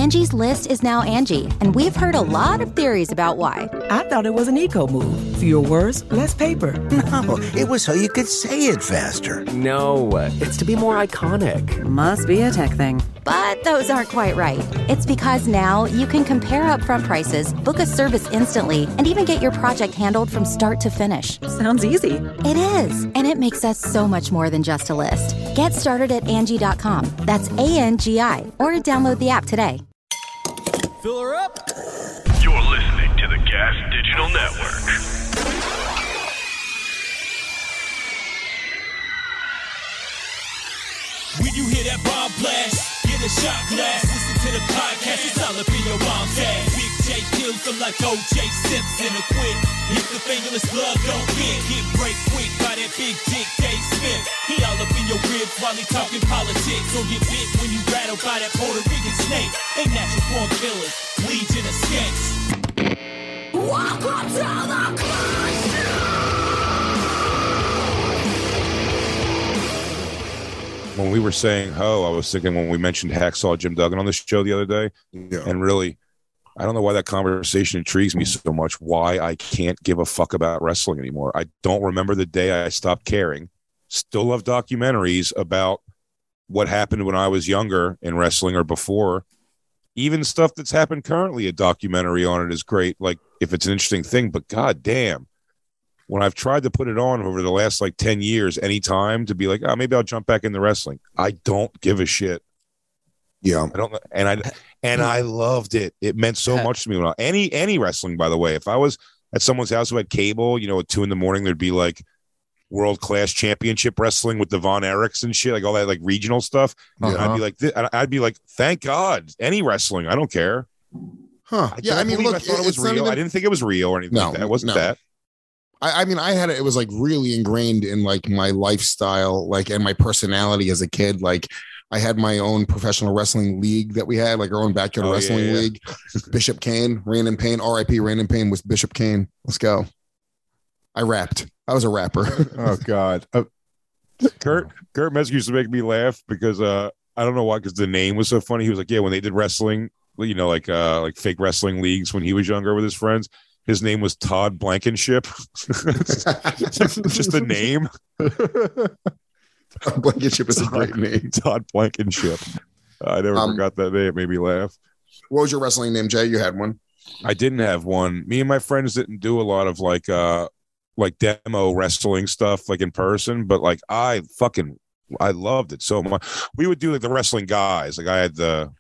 Angie's List is now Angie, and we've heard a lot of theories about why. I thought it was an eco move. Fewer words, less paper. No, it was so you could say it faster. No, it's to be more iconic. Must be a tech thing. But those aren't quite right. It's because now you can compare upfront prices, book a service instantly, and even get your project handled from start to finish. Sounds easy. It is, and it makes us so much more than just a list. Get started at Angie.com. That's ANGI, or download the app today. Fill her up. You're listening to the Gas Digital Network. When you hear that bomb blast, get a shot glass. Listen to the podcast, it's all up in your mom's ass. Big J kills them like O.J. Simpson. A quit, if the fingerless blood don't get break quick by that big dick Dave Smith. He all up in your ribs while he talking politics. Or get bit when you rattled by that Puerto Rican snake. They natural born killers, legion of skanks. Welcome to the club. When we were saying I was thinking when we mentioned Hacksaw Jim Duggan on the show the other day, and really, I don't know why that conversation intrigues me so much, why I can't give a fuck about wrestling anymore. I don't remember the day I stopped caring. Still love documentaries about what happened when I was younger in wrestling or before. Even stuff that's happened currently, a documentary on it is great, like if it's an interesting thing, but god damn. When I've tried to put it on over the last 10 years, anytime to be like, oh, maybe I'll jump back into wrestling. I don't give a shit. Yeah. I don't, and I loved it. It meant so much to me. When any wrestling, by the way, if I was at someone's house who had cable, at 2 a.m, there'd be like world-class championship wrestling with the Von Erichs and shit, like all that like regional stuff. And I'd be like, thank God, any wrestling. I don't care. Huh. I mean, look, I thought it was real. I didn't think it was real or anything like that. It wasn't that. I mean, I had it was like really ingrained in like my lifestyle, like, and my personality as a kid. Like, I had my own professional wrestling league that we had, like our own backyard wrestling league. Bishop Kane, Rain and Pain, R.I.P. Rain and Pain was Bishop Kane. Let's go. I rapped. I was a rapper. Oh God. Kurt Metzger used to make me laugh because I don't know why, because the name was so funny. He was like, yeah, when they did wrestling, like fake wrestling leagues when he was younger with his friends. His name was Todd Blankenship. Just the name. Todd Blankenship is a great name. Todd Blankenship. I never forgot that name. It made me laugh. What was your wrestling name, Jay? You had one? I didn't have one. Me and my friends didn't do a lot of like demo wrestling stuff like in person, but like I loved it so much. We would do like the wrestling guys. Like I had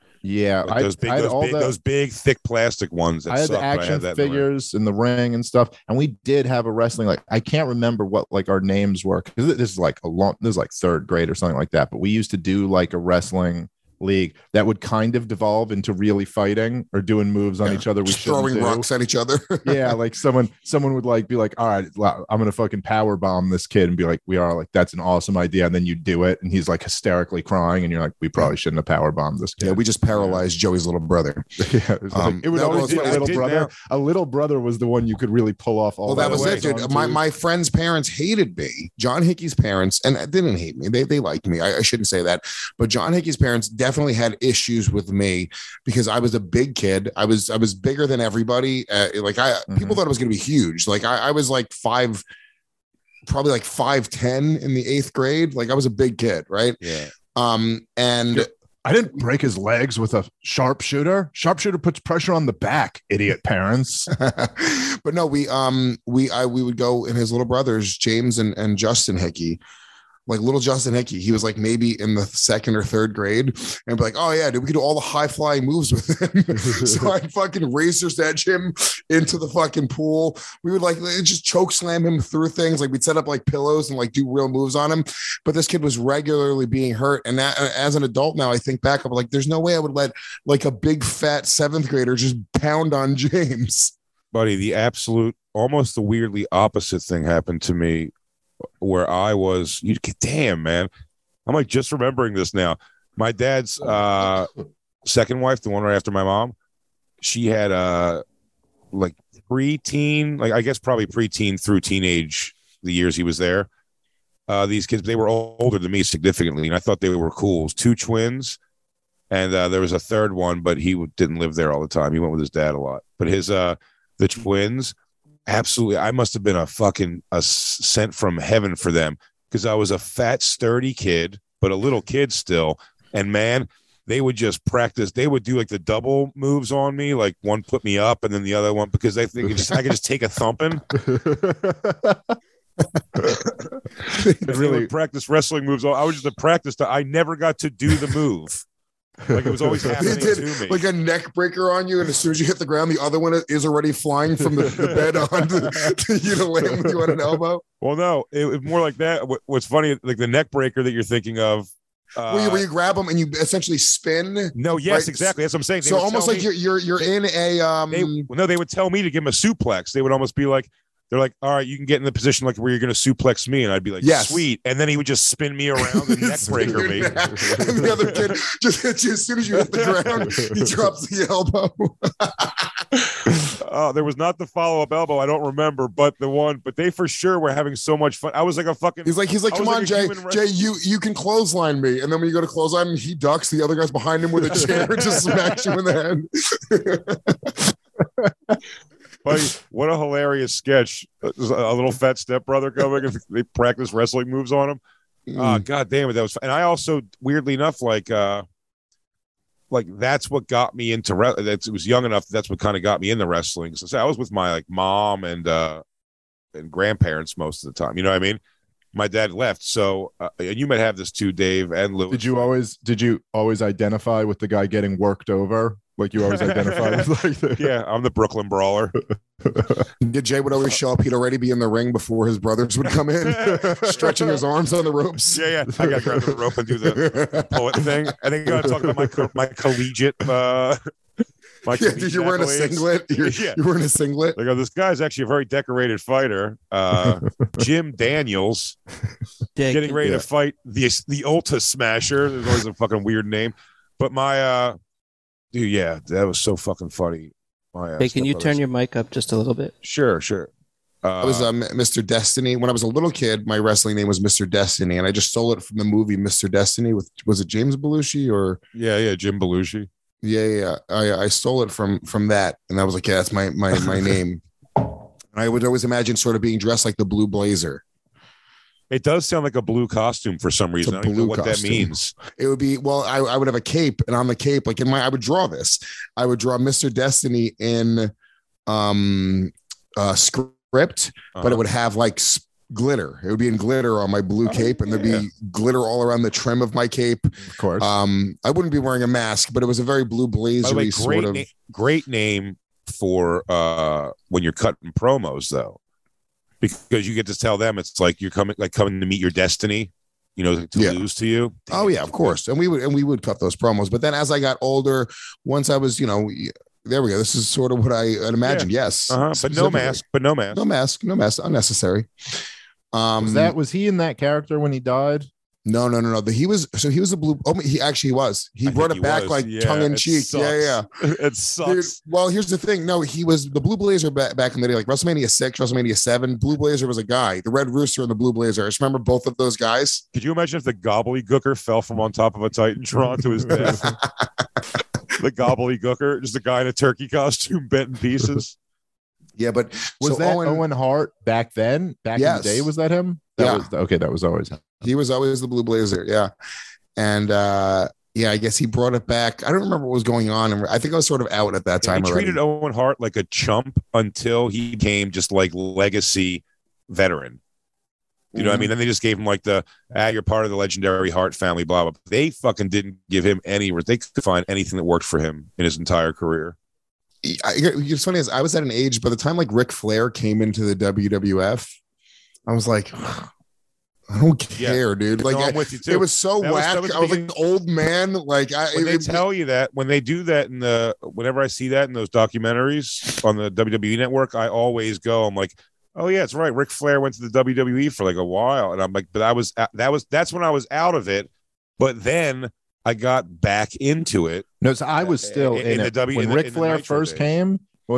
those big, thick plastic ones. I had the action figures in the ring and stuff, and we did have a wrestling. Like I can't remember what like our names were because this is like third grade or something like that. But we used to do like a wrestling league that would kind of devolve into really fighting or doing moves on each other. We throwing rocks at each other. Yeah, like someone would like be like, all right, I'm gonna fucking power bomb this kid and be like, we are like, that's an awesome idea, and then you do it and he's like hysterically crying and you're like, we probably shouldn't have power bombed this kid. Yeah, we just paralyzed Joey's little brother. Yeah, it would always be a little brother. A little brother was the one you could really pull off all. Well, that was it, dude. My friend's parents hated me. John Hickey's parents, and didn't hate me. They liked me. I shouldn't say that, but John Hickey's parents definitely had issues with me because I was a big kid. I was bigger than everybody. People thought I was going to be huge. Like I was like probably like 5'10" in the 8th grade. Like I was a big kid, right? Yeah. And I didn't break his legs with a sharpshooter. Sharpshooter puts pressure on the back, idiot parents. But no, we would go, and his little brothers, James and Justin Hickey, like little Justin Hickey, he was like maybe in the 2nd or 3rd grade, and be like, oh yeah, dude, we could do all the high flying moves with him. So I'd fucking racers edge him into the fucking pool. We would like just choke slam him through things. Like we'd set up like pillows and like do real moves on him. But this kid was regularly being hurt. And that, as an adult now, I think back, I'm like, there's no way I would let like a big fat 7th grader just pound on James. Buddy, the absolute, almost the weirdly opposite thing happened to me. Where I was, damn, man. I'm like just remembering this now. My dad's second wife, the one right after my mom, she had like preteen, like I guess probably preteen through teenage, the years he was there. These kids, they were older than me significantly, and I thought they were cool. It was 2 twins, And there was a third one, but he didn't live there all the time. He went with his dad a lot. But his the twins, absolutely, I must have been a sent from heaven for them, because I was a fat, sturdy kid, but a little kid still. And man, they would just practice. They would do like the double moves on me, like one put me up and then the other one, because I could just take a thumping. They would practice wrestling moves. I was just a practice. I never got to do the move. Like, it was always happening to me. Like a neck breaker on you, and as soon as you hit the ground, the other one is already flying from the bed onto you to land with you on an elbow. Well, no, it was more like that. What's funny, like the neck breaker that you're thinking of, where you grab them and you essentially spin. No, yes, right? Exactly. That's what I'm saying. So almost like you're in a they would tell me to give him a suplex. They would almost be like, they're like, all right, you can get in the position like where you're going to suplex me. And I'd be like, yes, sweet. And then he would just spin me around and neck breaker me. And the other kid just hits you as soon as you hit the ground. He drops the elbow. There was not the follow-up elbow. I don't remember, but they for sure were having so much fun. I was like a fucking. He's like, come on, Jay, you can clothesline me. And then when you go to clothesline him, he ducks. The other guy's behind him with a chair to smash him in the head. Buddy, what a hilarious sketch. A little fat stepbrother coming and they practice wrestling moves on him. God damn it. That was fun. And I also, weirdly enough, like that's what got me into it was young enough. That's what kind of got me into wrestling. So I was with my like mom and grandparents most of the time. You know what I mean? My dad left. So, and you might have this too, Dave and Lou. Did you always identify with the guy getting worked over? Like you always identify with like yeah, I'm the Brooklyn Brawler. Jay would always show up. He'd already be in the ring before his brothers would come in, stretching his arms on the ropes. Yeah. I got to grab the rope and do the poet thing. And then you got to talk about my collegiate. You're wearing a singlet. You're wearing a singlet. Like, this guy's actually a very decorated fighter. Jim Daniels, getting ready to fight the Ulta Smasher. There's always a fucking weird name, but my. Dude, yeah, that was so fucking funny. Hey, can you turn your mic up just a little bit? Sure. I was Mr. Destiny. When I was a little kid, my wrestling name was Mr. Destiny, and I just stole it from the movie Mr. Destiny. Was it James Belushi or? Yeah, Jim Belushi. Yeah. I stole it from that, and I was like, yeah, that's my name. And I would always imagine sort of being dressed like the Blue Blazer. It does sound like a blue costume for some reason. I don't know what that means. It would be, well, I would have a cape, and on the cape, like I would draw this. I would draw Mr. Destiny in script, but it would have like glitter. It would be in glitter on my blue cape, and there'd be glitter all around the trim of my cape. Of course. I wouldn't be wearing a mask, but it was a very blue blazery sort of. Great name for when you're cutting promos, though. Because you get to tell them it's like you're coming to meet your destiny, to lose to you. Oh yeah, of course. And we would cut those promos. But then as I got older, once I was, there we go. This is sort of what I imagined. Yeah. Yes. But no mask. No mask. Unnecessary. Was he in that character when he died? No. He was a blue. Oh, he actually was. He brought it back like tongue in cheek. Sucks. Yeah. It sucks. Dude, well, here's the thing. No, he was the Blue Blazer back in the day, like WrestleMania 6, WrestleMania 7. Blue Blazer was a guy. The Red Rooster and the Blue Blazer. I just remember both of those guys. Could you imagine if the Gobbledygooker fell from on top of a Titantron to his death? The Gobbledygooker, just a guy in a turkey costume bent in pieces. Yeah, but was that Owen Hart back then? Back in the day, was that him? That was always him. He was always the Blue Blazer, yeah. And I guess he brought it back. I don't remember what was going on. And I think I was sort of out at that time. He treated Owen Hart like a chump until he became just like legacy veteran. You know what I mean? Then they just gave him like you're part of the legendary Hart family, blah, blah. They fucking didn't give him they could find anything that worked for him in his entire career. It's funny, as I was at an age by the time like Ric Flair came into the WWF, I was like, I don't care, dude. Like, I'm with you too. It was so whack. I was like an old man. Like, when they tell you that, when they do that whenever I see that in those documentaries on the WWE network, I always go, I'm like, oh yeah, it's right. Ric Flair went to the WWE for like a while, and I'm like, but that's when I was out of it. But then I got back into it. No, so I was still in it. When Ric Flair first came,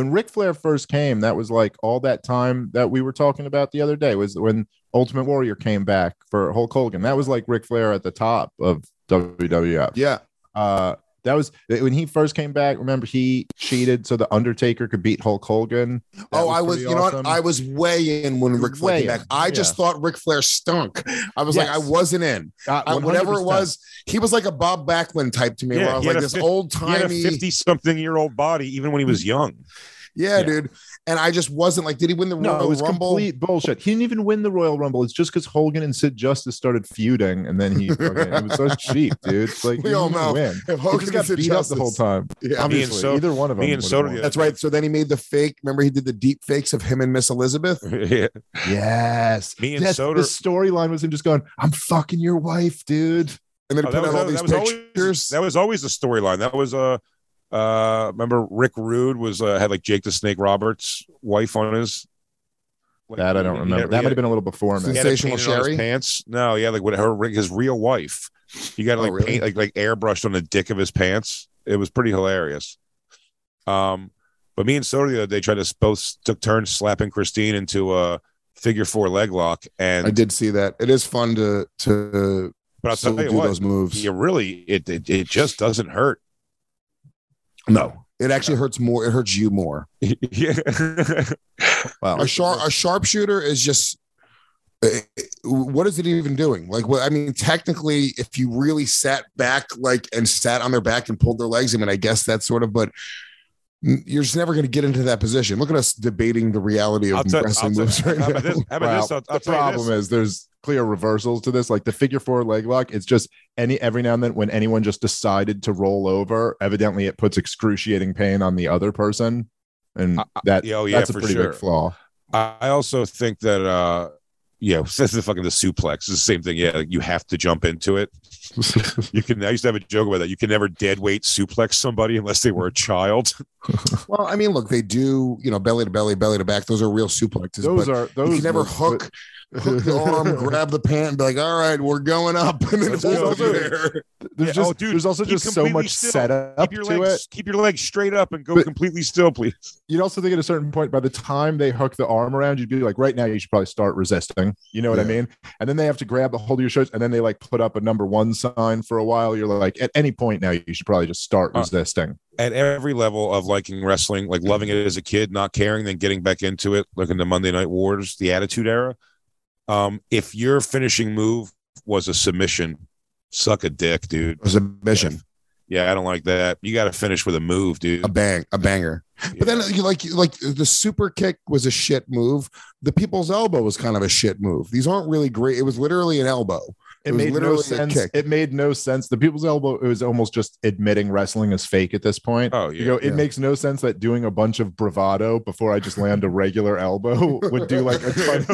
that was like all that time that we were talking about the other day was when Ultimate Warrior came back for Hulk Hogan. That was like Ric Flair at the top of WWF. Yeah. That was when he first came back. Remember, he cheated so the Undertaker could beat Hulk Hogan. I was, you know what? I was way in when Ric Flair came back. I just thought Ric Flair stunk. I was like, I wasn't in. Whatever it was, he was like a Bob Backlund type to me. Where I was like this old timey, 50-something-year-old body, even when he was young. Yeah, dude. And I just wasn't like, did he win the Royal Rumble? No, it was complete bullshit. He didn't even win the Royal Rumble. It's just because Hogan and Sid Justice started feuding, and then it was so cheap, dude. It's like, we all know win. If Hogan just got beat up the whole time. Yeah, obviously, either one of them. That's right. So then he made the fake. Remember, he did the deep fakes of him and Miss Elizabeth. Yeah. Yes. Me and Soder. The storyline was him just going, "I'm fucking your wife, dude," and then he put out all these pictures. That was always the storyline. That was remember Rick Rude was had like Jake the Snake Roberts' wife on his. Like, that I don't remember. That might have been a little before me. Sensational Sherry pants. No, yeah, like what his real wife. He got paint like airbrushed on the dick of his pants. It was pretty hilarious. But me and Soda the other day tried to both took turns slapping Christine into a figure 4 leg lock, and I did see that. It is fun to. But I'll tell you do what, those moves. You really it just doesn't hurt. No, it actually hurts more. It hurts you more. Yeah. Wow. A sharpshooter is just. What is it even doing? Like, what I mean, technically, if you really sat back, and sat on their back and pulled their legs, I mean, I guess that's sort of, but you're just never going to get into that position. Look at us debating the reality of wrestling moves right now. The problem is there's clear reversals to this. Like the figure 4 leg lock, it's just every now and then when anyone just decided to roll over, evidently it puts excruciating pain on the other person, and that's a pretty big flaw. I also think that this is the suplex. It's the same thing. Yeah, like you have to jump into it. I used to have a joke about that. You can never dead weight suplex somebody unless they were a child. Well, I mean, look, they do, belly to belly, belly to back. Those are real suplexes. Those you can never hook the arm, grab the pant, and be like, all right, we're going up. And then there's also just so much setup to it. Keep your legs straight up and go completely still, please. You'd also think at a certain point, by the time they hook the arm around, you'd be like, right now, you should probably start resisting. You know what I mean? And then they have to grab the hold of your shirts, and then they put up a number 1 sign for a while. You're like, at any point now, you should probably just start resisting. At every level of liking wrestling, like loving it as a kid, not caring, then getting back into it, like in the Monday Night Wars, the Attitude Era. If your finishing move was a submission, suck a dick, dude. A submission. Yeah, I don't like that. You got to finish with a move, dude. A banger. Yeah. But then you like the super kick was a shit move. The people's elbow was kind of a shit move. These aren't really great. It was literally an elbow. It made no sense. It made no sense. The people's elbow, it was almost just admitting wrestling is fake at this point. Oh, yeah. It makes no sense that doing a bunch of bravado before I just land a regular elbow would do a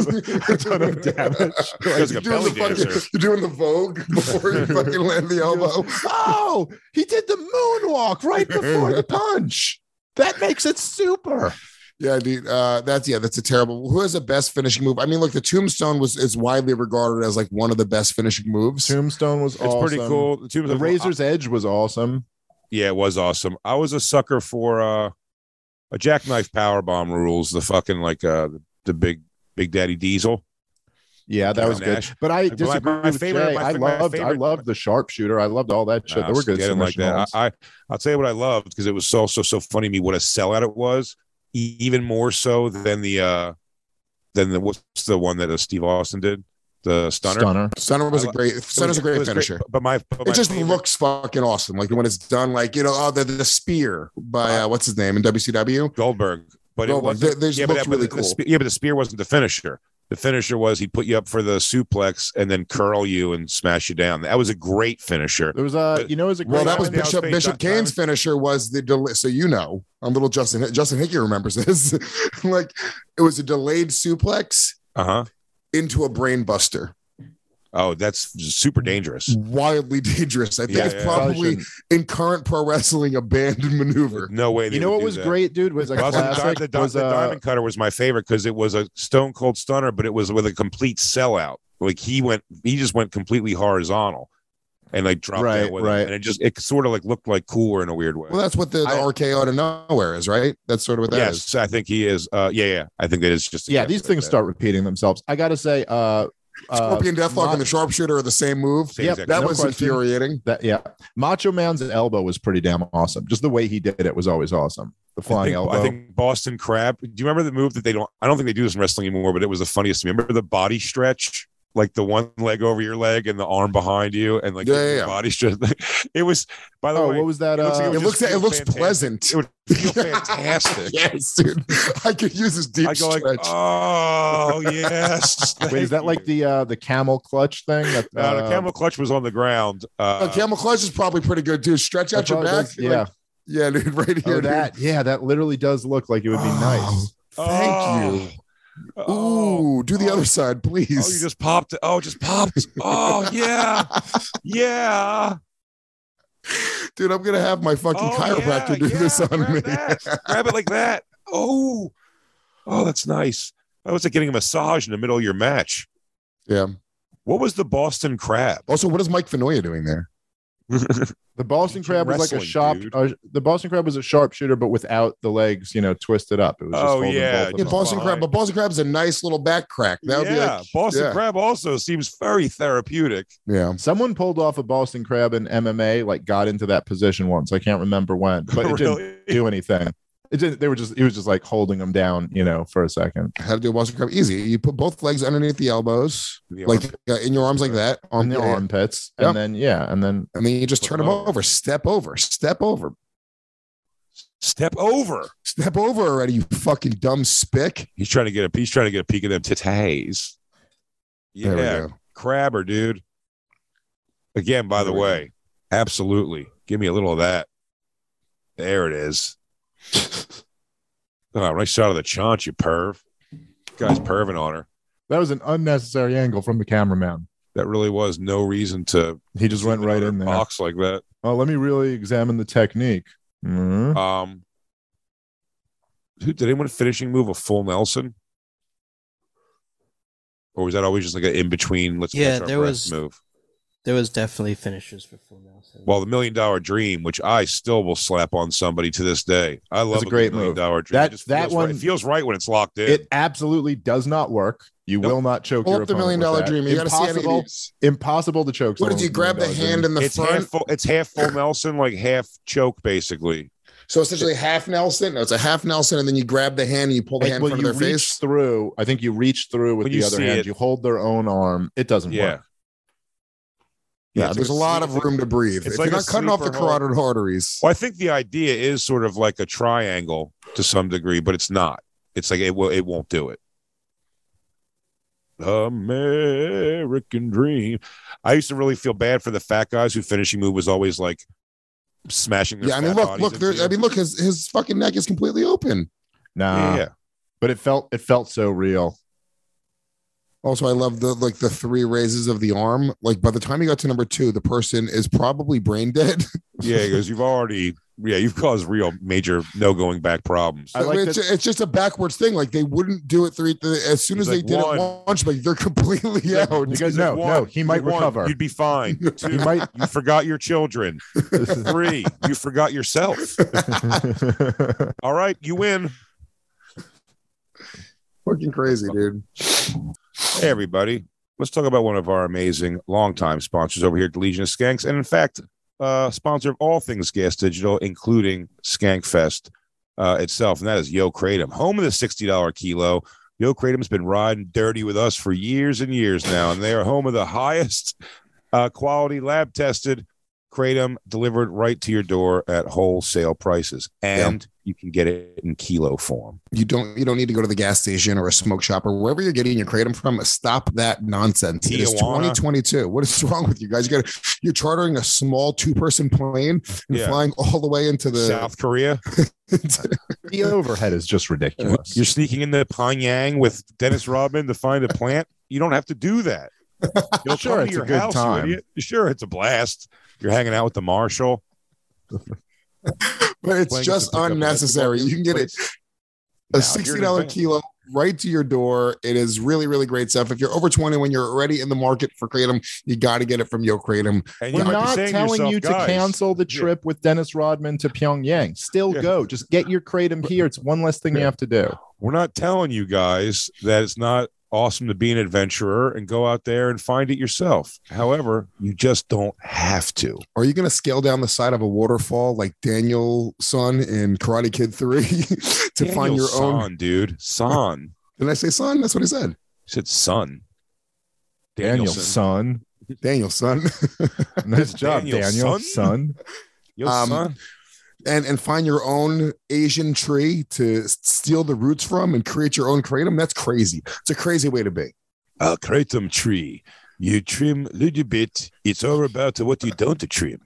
ton of damage. You're doing the Vogue before you fucking land the elbow. Oh, he did the moonwalk right before the punch. That makes it super. Yeah, dude. That's a terrible. Who has the best finishing move? I mean, look, the Tombstone is widely regarded as one of the best finishing moves. Tombstone was awesome. Pretty cool. The Razor's Edge was awesome. Yeah, it was awesome. I was a sucker for a jackknife powerbomb rules. The fucking the big Daddy Diesel. Yeah, that was good. But I disagree with Jay. I loved the sharpshooter. I loved all that shit. There were good like that. I'll tell you what I loved, because it was so funny to me what a sellout it was. Even more so than the what's the one that Steve Austin did, the Stunner. Stunner was a great finisher. Great, but it just looks fucking awesome. Like when it's done, the spear by what's his name in WCW, Goldberg. But Goldberg. It looks really cool. But the spear wasn't the finisher. The finisher was he'd put you up for the suplex and then curl you and smash you down. That was a great finisher. There was that was Bishop Kane's finisher was the delay. So little Justin Hickey remembers this. It was a delayed suplex into a brain buster. Oh, that's super dangerous. Wildly dangerous. I think it's probably in current pro wrestling a banned maneuver. No way. You know what was great, dude? Was a classic. The Diamond Cutter was my favorite because it was a Stone Cold Stunner, but it was with a complete sellout. Like he just went completely horizontal and dropped down with it. And it sort of looked like cooler in a weird way. Well, that's what the RKO out of nowhere is, right? That's sort of what that is. Yes, I think he is. I think that is just these things start repeating themselves. I gotta say, Scorpion Deathlock and the Sharpshooter are the same move. Yep, that was infuriating. Macho Man's elbow was pretty damn awesome. Just the way he did it was always awesome. The flying elbow. I think Boston Crab. Do you remember the move that I don't think they do this in wrestling anymore, but it was the funniest to me. Remember the body stretch? Like the one leg over your leg and the arm behind you, and like the body stretch. It was, by the way, what was that? It looks pleasant. It would feel fantastic. Yes, dude. I could use this deep stretch. Like, oh yes. Wait, is that like the camel clutch thing? The camel clutch was on the ground. Camel clutch is probably pretty good too. Stretch out your back. Yeah, yeah, dude. Right here. That literally does look like it would be nice. Thank you. Ooh, do the other side, please. Oh, you just popped it. Oh, just popped. Oh, yeah. Yeah. Dude, I'm going to have my fucking chiropractor do this on me. Grab it like that. Oh, that's nice. That was like getting a massage in the middle of your match. Yeah. What was the Boston Crab? Also, what is Mike Fenoya doing there? The Boston Crab was like a the Boston Crab was a sharpshooter, but without the legs, twisted up. It was just Boston Crab. But Boston Crab is a nice little back crack. That would be like, Boston Crab also seems very therapeutic. Yeah. Someone pulled off a Boston Crab in MMA, like got into that position once. I can't remember when, but it didn't do anything. It didn't. He was just like holding them down, for a second. How to do a Boston Crab? Easy. You put both legs underneath the elbows, in your arms like that, on the armpits, and then and then you just turn them over. Step over already. You fucking dumb spick. He's trying to get a peek of them titties. Yeah, Crabber, dude. Again, by the way, absolutely. Give me a little of that. There it is. Oh, nice shot of the chaunch, you perv. Guy's perving on her. That was an unnecessary angle from the cameraman. That really was no reason to. He just went right in there. Box like that. Oh, let me really examine the technique. Mm-hmm. Did anyone finishing move a full Nelson? Or was that always just like an in between? Move. There was definitely finishes for full Nelson. Well, the $1 Million Dream, which I still will slap on somebody to this day. I love a great $1 Million move. Dream. That one it feels right when it's locked in. It absolutely does not work. You will not choke your opponent. $1 Million Dream. You got to see any of these. Impossible to choke. What did you grab the hand in the front? It's half full Nelson, like half choke, basically. So essentially half Nelson. No, it's a half Nelson, and then you grab the hand and you pull the hand from their face. I think you reach through with the other hand. You hold their own arm. It doesn't work. Yeah, there's a lot of room to breathe. If you're not cutting off the carotid arteries. Well, I think the idea is sort of like a triangle to some degree, but it's not. It's like it won't do it. American Dream. I used to really feel bad for the fat guys whose finishing move was always like smashing their look, his fucking neck is completely open. Nah. But it felt so real. Also, I love the 3 raises of the arm. Like by the time you got to number 2, the person is probably brain dead. Yeah, because you've caused real major no going back problems. It's just a backwards thing. Like they wouldn't do it as soon as they did it once, like they're completely out. You guys no, he might recover. You'd be fine. 2, you forgot your children. 3, you forgot yourself. All right, you win. Fucking crazy, dude. Hey, everybody. Let's talk about one of our amazing longtime sponsors over here at the Legion of Skanks. And in fact, sponsor of all things Gas Digital, including Skankfest itself. And that is Yo Kratom, home of the $60 kilo. Yo Kratom's been riding dirty with us for years and years now. And they are home of the highest quality lab tested Kratom delivered right to your door at wholesale prices. And you can get it in kilo form. You don't need to go to the gas station or a smoke shop or wherever you're getting your Kratom from. Stop that nonsense. Tijuana. It is 2022. What is wrong with you guys? You're chartering a small 2-person plane and flying all the way into the South Korea. The overhead is just ridiculous. You're sneaking into Pyongyang with Dennis Rodman to find a plant. You don't have to do that. You'll sure, it's a good time. Sure, it's a blast. You're hanging out with the marshal. But it's just unnecessary. You can get it a $60 kilo right to your door. It is really, really great stuff. If you're over 20, when you're already in the market for Kratom, you got to get it from Yo Kratom. We're not telling you to cancel the trip with Dennis Rodman to Pyongyang. Still go. Just get your Kratom here. It's one less thing you have to do. We're not telling you guys that it's not awesome to be an adventurer and go out there and find it yourself. However, you just don't have to. Are you going to scale down the side of a waterfall like Daniel-san in Karate Kid 3 to find your own? Dude. Son. Did I say son? That's what he said. He said son. Daniel-san. Daniel-san. Nice job, Daniel-san. Yo, son. And find your own Asian tree to steal the roots from and create your own kratom. That's crazy. It's a crazy way to be. A kratom tree. You trim a little bit. It's all about what you don't trim.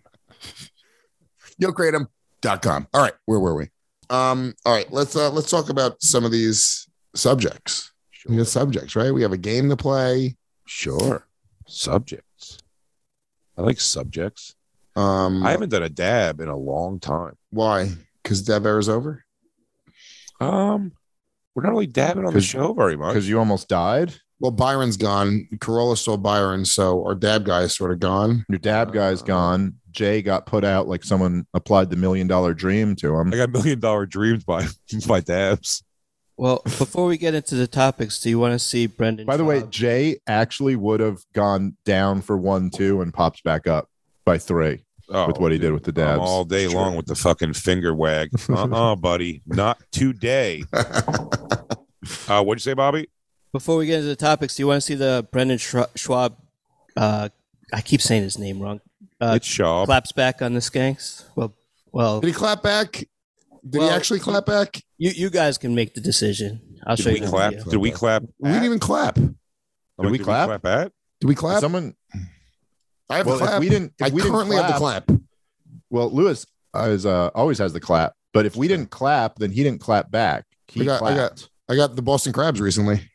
YoKratom.com. All right, where were we? All right, let's talk about some of these subjects. Sure. We got subjects, right? We have a game to play. Sure. Subjects. I like subjects. I haven't done a dab in a long time. Why? Because dab era's over? We're not really dabbing on the show very much. Because you almost died? Well, Byron's gone. Corolla stole Byron, so our dab guy is sort of gone. Your dab guy's gone. Jay got put out like someone applied the $1 Million Dream to him. I got $1 Million Dreams by dabs. Well, before we get into the topics, do you want to see Brendan? By the way, Jay actually would have gone down for 1-2 and pops back up by 3 with what he did with the dabs. I'm all day long with the fucking finger wag. Buddy. Not today. What'd you say, Bobby? Before we get into the topics, do you want to see the Brendan Schwab? I keep saying his name wrong. It's Schwab. Claps back on the Skanks. Well. Did he clap back? Did he actually clap back? You guys can make the decision. I'll show you. Did we clap? We didn't even clap. Did we clap? Did we clap? Someone. I have a clap. I currently have the clap. Well, Lewis always has the clap, but if we didn't clap, then he didn't clap back. I got the Boston Crabs recently.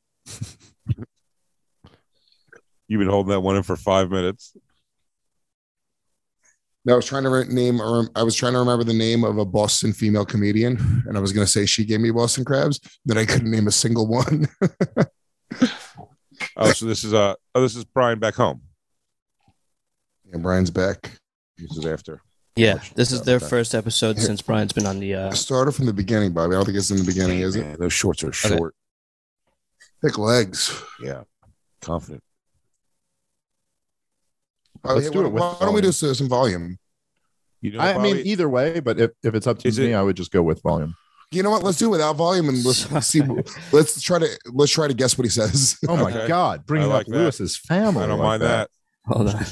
You've been holding that one in for 5 minutes. I was trying to remember the name of a Boston female comedian, and I was going to say she gave me Boston Crabs. Then I couldn't name a single one. So this is Brian back home. Yeah, Brian's back. This is after. Yeah, this is their first episode since Brian's been on the. Started from the beginning, Bobby. I don't think it's in the beginning, is it? Those shorts are short. Thick legs. Yeah, confident. Let's do it. Why don't we do some volume? I mean, either way, but if it's up to me, I would just go with volume. You know what? Let's do it without volume, and let's see. Let's try to guess what he says. Oh my God! Bringing up Lewis's family. I don't mind that. Hold on.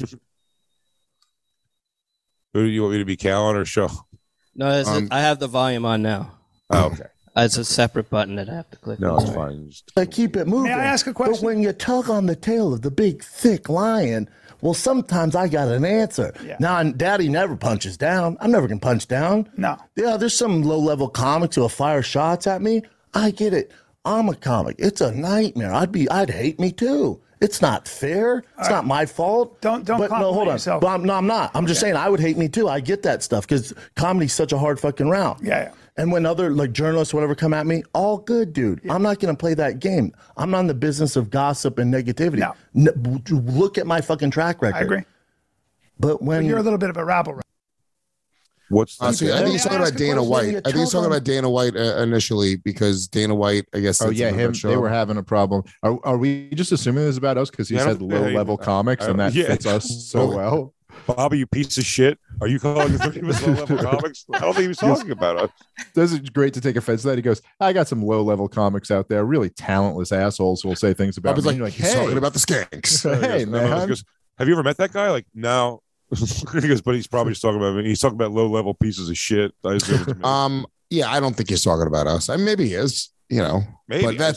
Who do you want me to be, Callan or Shaw? No, I have the volume on now. Oh, okay. It's a separate button that I have to click. No, it's fine. I keep it moving. May I ask a question? But when you tug on the tail of the big, thick lion, well, sometimes I got an answer. Yeah. Now, Daddy never punches down. I'm never going to punch down. No. Yeah, there's some low-level comics who'll fire shots at me. I get it. I'm a comic. It's a nightmare. I'd hate me too. It's not fair. It's not my fault. Don't but no, hold on. yourself. But I'm not. I'm just saying I would hate me too. I get that stuff because comedy's such a hard fucking round. Yeah. And when other like journalists or whatever come at me, all good, dude. Yeah. I'm not going to play that game. I'm not in the business of gossip and negativity. No. Look at my fucking track record. I agree. But when you're a little bit of a rabble. What's I think he's talking about Dana White. I think he's talking about Dana White initially because Dana White, I guess. Oh yeah, him. They were having a problem. Are we just assuming this about us because he said low-level comics and that fits us so well? Bobby, you piece of shit. Are you calling us low-level comics? I don't think he was talking about us. This is great to take offense to that. He goes, I got some low-level comics out there, really talentless assholes who will say things about me. Like, he's talking about the Skanks. Hey, man. He goes, have you ever met that guy? Like, no. He goes, but he's probably just talking about me. He's talking about low-level pieces of shit. I assume it's me. Yeah, I don't think he's talking about us. I mean, maybe he is, Maybe. But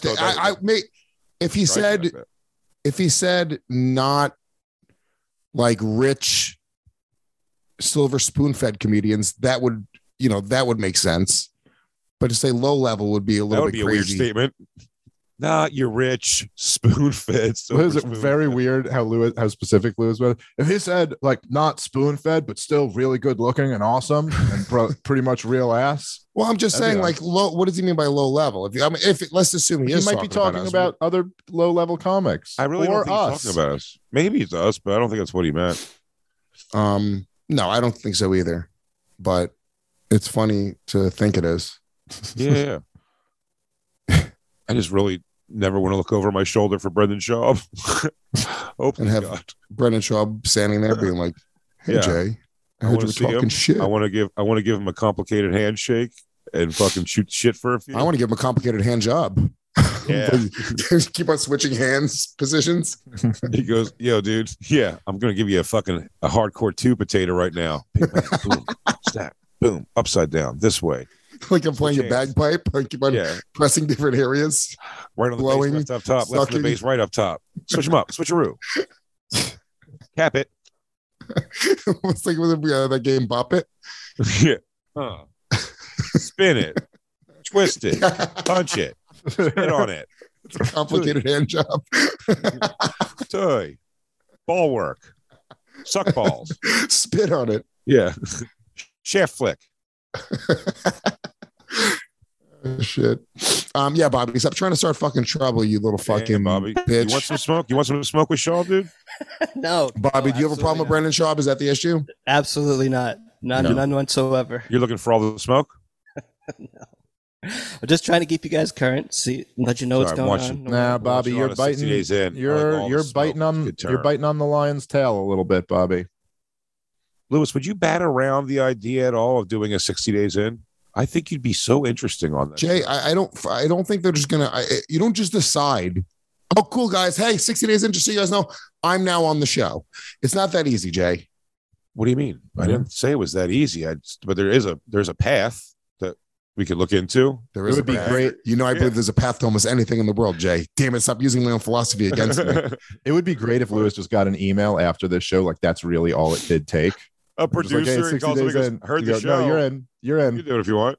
if he said not like rich silver spoon-fed comedians, that would make sense. But to say low level would be a little bit crazy. A weird statement. Nah, you're rich, spoon-fed. Was it very weird how specific Lewis was? If he said like not spoon-fed, but still really good looking and awesome and pretty much real ass. Well, I'm just saying, like, low. What does he mean by low level? Let's assume he might be talking about other low-level comics. I really don't think he's talking about us. Maybe it's us, but I don't think that's what he meant. No, I don't think so either. But it's funny to think it is. Yeah. I just really never want to look over my shoulder for Brendan Schaub. And have Brendan Schaub standing there being like, "Hey, Jay, I heard you were talking shit." I want to give him a complicated handshake and fucking shoot shit for a few. I want to give him a complicated hand job. Yeah. Keep on switching hands positions. He goes, "Yo, dude, yeah, I'm gonna give you a hardcore 2 potato right now. Bing, bang, boom, snap, boom, upside down, this way." Like I'm playing a bagpipe. I keep on pressing different areas. Right on the blowing, bass, left up top. Left on the bass, right up top. Switch them up. Switcheroo. Cap it. It's like with that game, Bop It. Yeah. Spin it. Twist it. Punch it. Spit on it. It's a complicated hand job. Toy. Ball work. Suck balls. Spit on it. Yeah. Shaft flick. Shit. Yeah, Bobby, stop trying to start fucking trouble, you little fucking Bobby. bitch. You want some smoke? You want some smoke with Shaw, dude? No. Bobby, do you have a problem with Brendan Schaub? Is that the issue? Absolutely not. None whatsoever. You're looking for all the smoke? No. I'm just trying to keep you guys current, let you know what's going on. Nah, Bobby, you're biting. Days in. You're biting on the lion's tail a little bit, Bobby. Lewis, would you bat around the idea at all of doing a 60 days in? I think you'd be so interesting on that. Jay, I don't think they're just gonna. You don't just decide. Oh, cool, guys. Hey, 60 days in. Just so you guys know, I'm now on the show. It's not that easy, Jay. What do you mean? I didn't say it was that easy. But there's a path that we could look into. There is. It would be great. You know, I believe there's a path to almost anything in the world, Jay. Damn it! Stop using my own philosophy against me. It would be great if Lewis just got an email after this show. Like that's really all it did take. A producer like, hey, calls days in, heard the show. No, you're in. You're in. You do it if you want.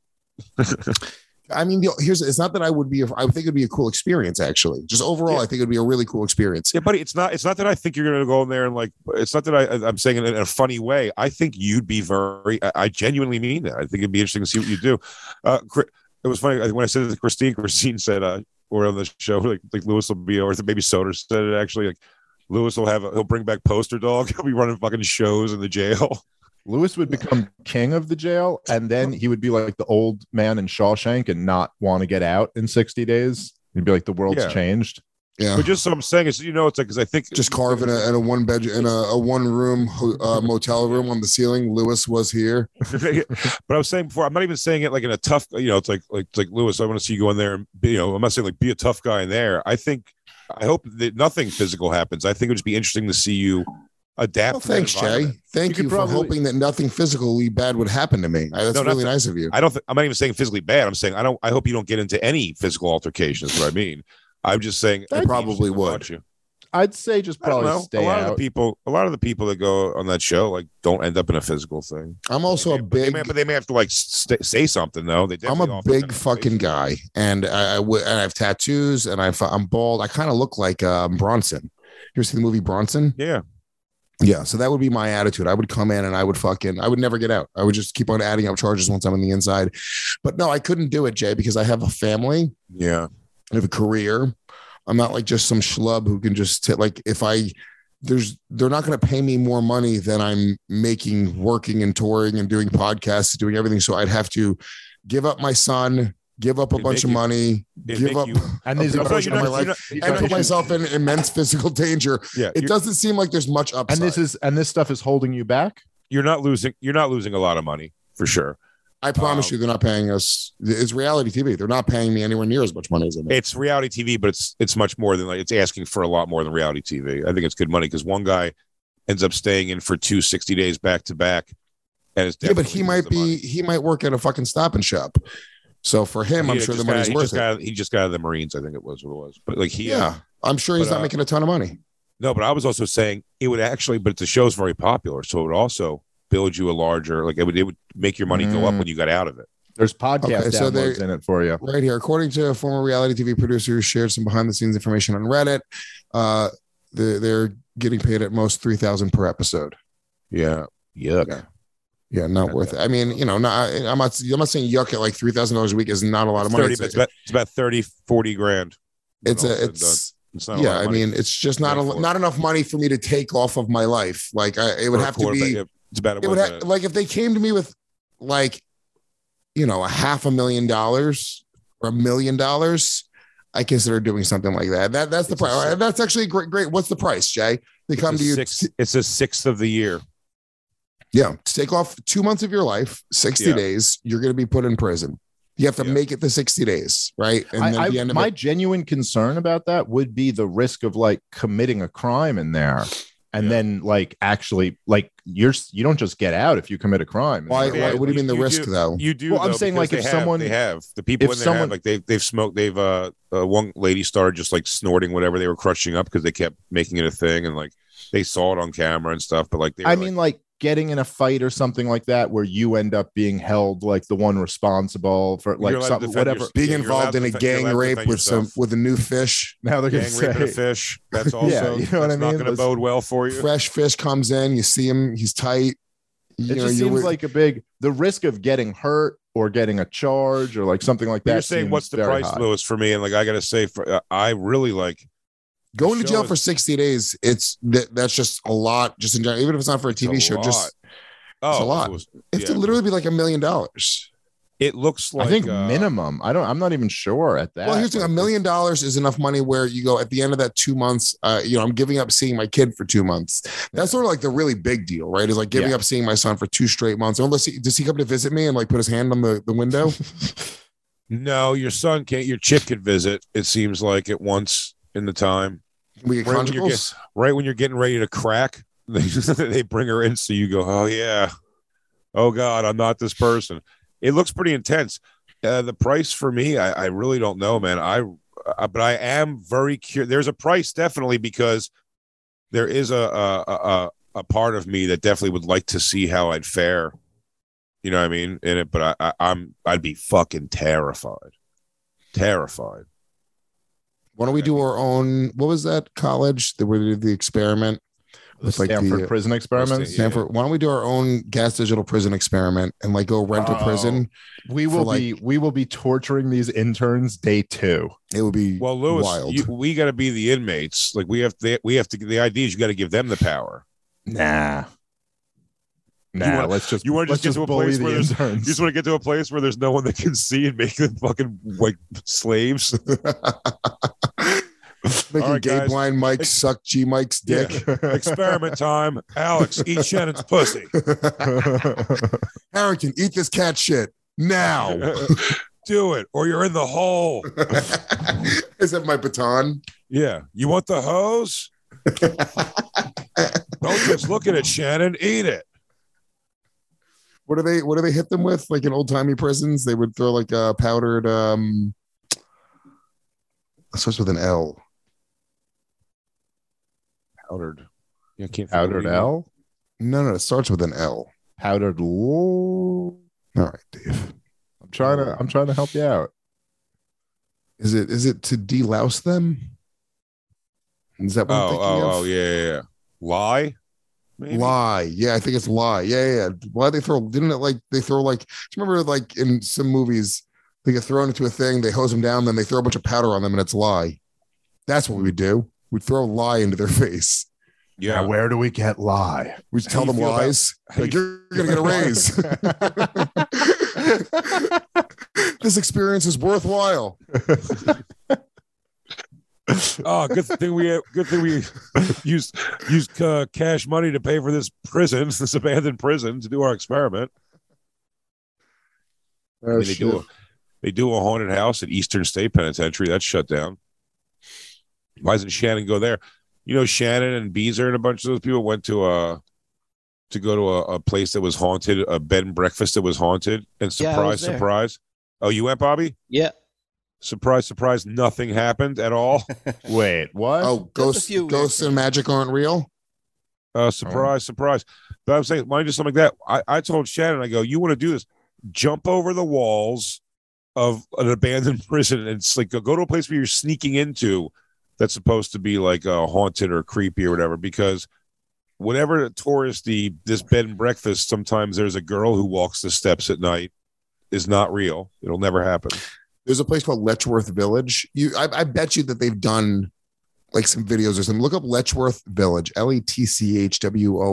I mean, it's not that I would think it'd be a cool experience, actually. Just overall, I think it'd be a really cool experience. Yeah, buddy, it's not that I think you're going to go in there and like, it's not that I'm saying it in a funny way. I think you'd be I genuinely mean that. I think it'd be interesting to see what you do. It was funny when I said it to Christine said, we're on the show, like Lewis will be, or maybe Soder said it actually, like Lewis will he'll bring back Poster Dog. He'll be running fucking shows in the jail. Lewis would become king of the jail, and then he would be like the old man in Shawshank and not want to get out in 60 days. He'd be like, the world's changed. Yeah. But just so I'm saying is, it's like, because I think just carve in a one bedroom, in a one room motel room on the ceiling. Lewis was here. But I was saying before, I'm not even saying it like in a tough, it's like Lewis, I want to see you go in there and be, I'm not saying like be a tough guy in there. I hope that nothing physical happens. I think it would just be interesting to see you adapt. Well, thanks, Jay. Thank you for hoping that nothing physically bad would happen to me. That's really nice of you. I'm not even saying physically bad. I'm saying I hope you don't get into any physical altercations. Is what I mean. I'm just saying I probably would. I'd say just probably stay a lot out. Of the people that go on that show like don't end up in a physical thing. I'm also but they may have to like say something though. I'm a big fucking guy, and I have tattoos, and I'm bald. I kind of look like Bronson. You ever see the movie Bronson? Yeah. Yeah, so that would be my attitude. I would come in and I would never get out. I would just keep on adding up charges once I'm on the inside. But no, I couldn't do it, Jay, because I have a family. Yeah. I have a career. I'm not like just some schlub who can just they're not going to pay me more money than I'm making working and touring and doing podcasts, doing everything. So I'd have to give up my son, give up a bunch of money, give up and put myself in immense physical danger. Yeah, it doesn't seem like there's much upside. And this stuff is holding you back. You're not losing a lot of money for sure. I promise you, they're not paying us. It's reality TV. They're not paying me anywhere near as much money as I make. It's reality TV, but it's much more than it's asking for a lot more than reality TV. I think it's good money because one guy ends up staying in for 260 days back to back, and it's but he might work at a fucking Stop and Shop. So for him, I'm sure the money's worth it. He just got out of the Marines, I think it was what it was. But like I'm sure he's not making a ton of money. No, but I was also saying it would actually, but the show's very popular, so it would also build you a larger, like it would make your money go up when you got out of it. There's podcast downloads in it for you. Right here. According to a former reality TV producer who shared some behind the scenes information on Reddit, they're getting paid at most $3,000 per episode. Yeah. Yuck. Yeah, not worth it. I mean, I'm not saying yuck at like $3,000 a week is not a lot of money. It's about 30-40 grand. It's not yeah, I mean, it's just not enough money for me to take off of my life. Like it would have to be. It's about like if they came to me with like, $500,000 or $1 million, I consider doing something like that. That's the price. That's actually great. What's the price, Jay? They come to you. It's a sixth of the year. Yeah, to take off 2 months of your life, 60 days, you're going to be put in prison. You have to make it the 60 days, right? And then at the end of my genuine concern about that would be the risk of like committing a crime in there. And then like actually like you don't just get out if you commit a crime. Why what do you mean the risk though? You do. Well, I'm saying like if someone they have the people in there have, like they've smoked, one lady started just like snorting whatever they were crushing up because they kept making it a thing, and like they saw it on camera and stuff, but like I mean like getting in a fight or something like that where you end up being held like the one responsible for like something, whatever, being involved in a gang rape with a new fish. Now they're gang raping a fish. That's also you know what I mean? Not going to bode well for you. Fresh fish comes in, you see him, he's tight. It just seems like the risk of getting hurt or getting a charge or like something like that. You're saying what's the price, high. Lewis, for me? And like I got to say, I really like. Going to jail for 60 days, that's just a lot. Just in general, even if it's not for a TV show, it's a lot. It could literally be like $1 million. It looks like I think minimum. I'm not even sure at that. Well, here's the thing: $1 million is enough money where you go at the end of that 2 months. I'm giving up seeing my kid for 2 months. That's sort of like the really big deal, right? Is like giving up seeing my son for 2 straight months. Does he come to visit me and like put his hand on the window? No, your son can't. Your chick could visit. It seems like it once in the time. We get conjugals? Right when you're getting ready to crack, they bring her in, so you go, oh yeah, oh God, I'm not this person. It looks pretty intense. The price for me, I really don't know, man. But I am very curious. There's a price definitely because there is a part of me that definitely would like to see how I'd fare. You know what I mean? In it, but I'd be fucking terrified. Terrified. Why don't we do our own? What was that college that we did the experiment? The Stanford prison experiment. Stanford. Why don't we do our own Gas Digital prison experiment and like go rent a prison? We will be torturing these interns day 2. It would be Lewis, wild. We got to be the inmates. Like we have to. The idea is you got to give them the power. Nah. Let's just get to a place where you just want to get to a place where there's no one that can see and make them fucking like slaves. Making gay blind Mike suck G Mike's dick. Yeah. Experiment time. Alex, eat Shannon's pussy. Harrington, eat this cat shit now. Do it, or you're in the hole. Is that my baton? Yeah. You want the hose? Don't just look at it, Shannon. Eat it. What do they hit them with? Like in old timey prisons, they would throw like a powdered it starts with an L. Powdered. Yeah, can't powdered L? No, it starts with an L. Powdered All right, Dave. I'm trying to help you out. Is it to delouse them? Is that what I'm thinking of? Oh, yeah. Lie? Maybe? Lie. Yeah, I think it's lie. Yeah. Why they throw? Didn't it like they throw like? Do you remember like in some movies they get thrown into a thing, they hose them down, then they throw a bunch of powder on them, and it's lie. That's what we would do. We'd throw lie into their face. Yeah. Now, where do we get lie? We tell them lies. Like, you're gonna get a raise. This experience is worthwhile. Oh, good thing we used cash money to pay for this prison, this abandoned prison, to do our experiment. They do a haunted house at Eastern State Penitentiary. That's shut down. Why doesn't Shannon go there? You know, Shannon and Beezer and a bunch of those people went to a place that was haunted, a bed and breakfast that was haunted, and surprise. Oh, you went, Bobby? Yeah. Surprise, nothing happened at all. Wait, what? Oh, ghosts and magic aren't real? Surprise. But I'm saying, why don't you do something like that? I told Shannon, I go, you want to do this? Jump over the walls of an abandoned prison and it's like go to a place where you're sneaking into that's supposed to be like haunted or creepy or whatever, because whatever touristy this bed and breakfast, sometimes there's a girl who walks the steps at night, is not real. It'll never happen. There's a place called Letchworth Village. I bet you that they've done like some videos or something. Look up Letchworth Village,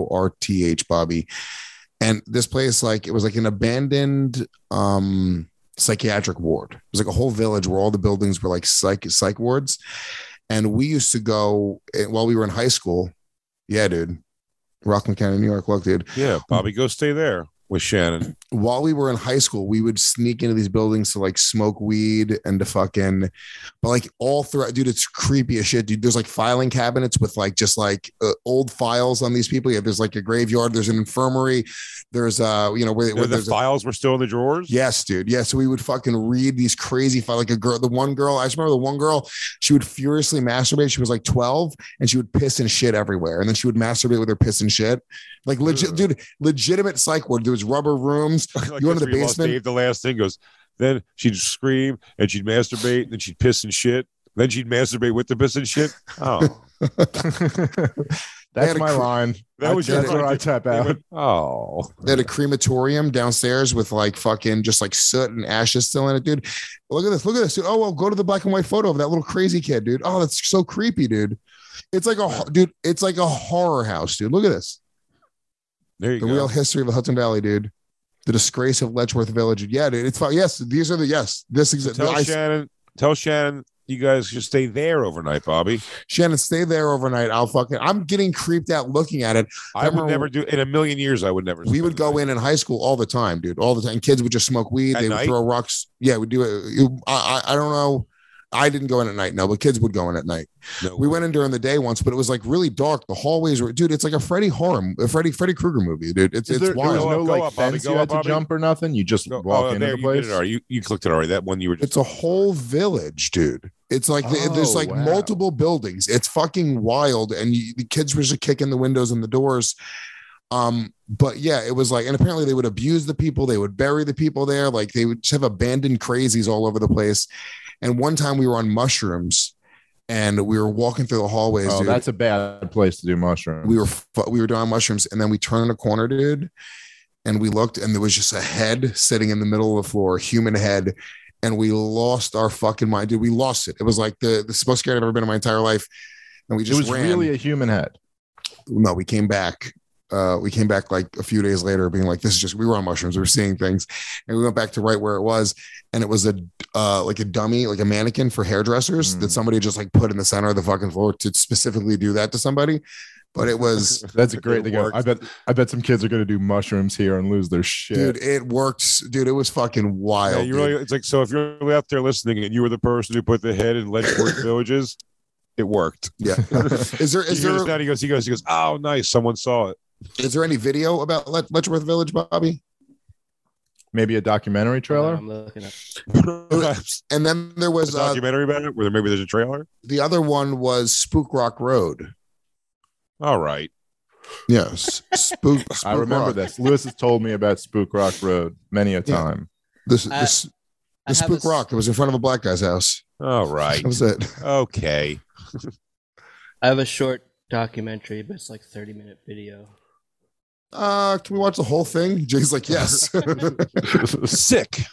LETCHWORTH, Bobby. And this place, like, it was like an abandoned psychiatric ward. It was like a whole village where all the buildings were like psych wards. And we used to go while we were in high school. Yeah, dude. Rockland County, New York. Look, dude. Yeah, Bobby, go stay there with Shannon. While we were in high school, we would sneak into these buildings to like smoke weed and to fucking, but like all throughout, dude, it's creepy as shit, dude. There's like filing cabinets with like just like old files on these people. Yeah, there's like a graveyard, there's an infirmary, there's where the files were still in the drawers. Yes, dude. Yeah, so we would fucking read these crazy files. Like I just remember the one girl, she would furiously masturbate. She was like 12, and she would piss and shit everywhere, and then she would masturbate with her piss and shit. Like legit, dude, legitimate psych ward. There was rubber rooms. Like you went to the basement. Dave, the last thing goes. Then she'd scream and she'd masturbate, and then she'd piss and shit. Then she'd masturbate with the piss and shit. Oh, that's my line. That's where I tap out. They had a crematorium downstairs with like fucking just like soot and ashes still in it, dude. Look at this. Look at this, dude. Oh, well, go to the black and white photo of that little crazy kid, dude. Oh, that's so creepy, dude. It's like it's like a horror house, dude. Look at this. There you go. The real history of the Hudson Valley, dude. The disgrace of Letchworth Village. Yeah, dude. It's fine. Yes, these are the This exists. Tell Shannon you guys should stay there overnight, Bobby. Shannon, stay there overnight. I'm getting creeped out looking at it. I would never do in a million years. I would never. We would go in high school all the time, dude. All the time. Kids would just smoke weed. They would throw rocks. Yeah, we do it. I don't know. I didn't go in at night, no, but kids would go in at night. No, we went in during the day once, but it was like really dark. The hallways were, dude. It's like a Freddy Krueger movie, dude. It's wild. There was no like fence you had to jump or nothing. You just walk into the place. You clicked it already. That one you were. It's a whole village, dude. It's like there's like multiple buildings. It's fucking wild, and the kids were just kicking the windows and the doors. But yeah, it was like, and apparently they would abuse the people. They would bury the people there. Like they would just have abandoned crazies all over the place. And one time we were on mushrooms and we were walking through the hallways. Oh, dude. That's a bad place to do mushrooms. We were doing mushrooms, and then we turned a corner, dude, and we looked, and there was just a head sitting in the middle of the floor, a human head, and we lost our fucking mind, dude. We lost it. It was like the most scared I've ever been in my entire life, and we just ran. Really a human head. No, we came back. We came back like a few days later being like, this is just, we were on mushrooms. We were seeing things, and we went back to right where it was. And it was like a dummy, like a mannequin for hairdressers that somebody just like put in the center of the fucking floor to specifically do that to somebody. But it was, that's a great thing. I bet some kids are going to do mushrooms here and lose their shit. Dude, it works. Dude, it was fucking wild. Yeah, you really, it's like, so if you're really out there listening and you were the person who put the head in Letchworth Villages, it worked. Yeah. Is there, he goes, oh, nice. Someone saw it. Is there any video about Letchworth Village, Bobby? Maybe a documentary trailer. I'm looking at. And then there was a documentary about it, where maybe there's a trailer. The other one was Spook Rock Road. All right. Yes, Spook I remember Rock. this. Lewis has told me about Spook Rock Road many a time. The Spook Rock. It was in front of a black guy's house. All right. That was it. Okay. I have a short documentary, but it's like 30-minute video. Can we watch the whole thing? Jay's like, yes. Sick.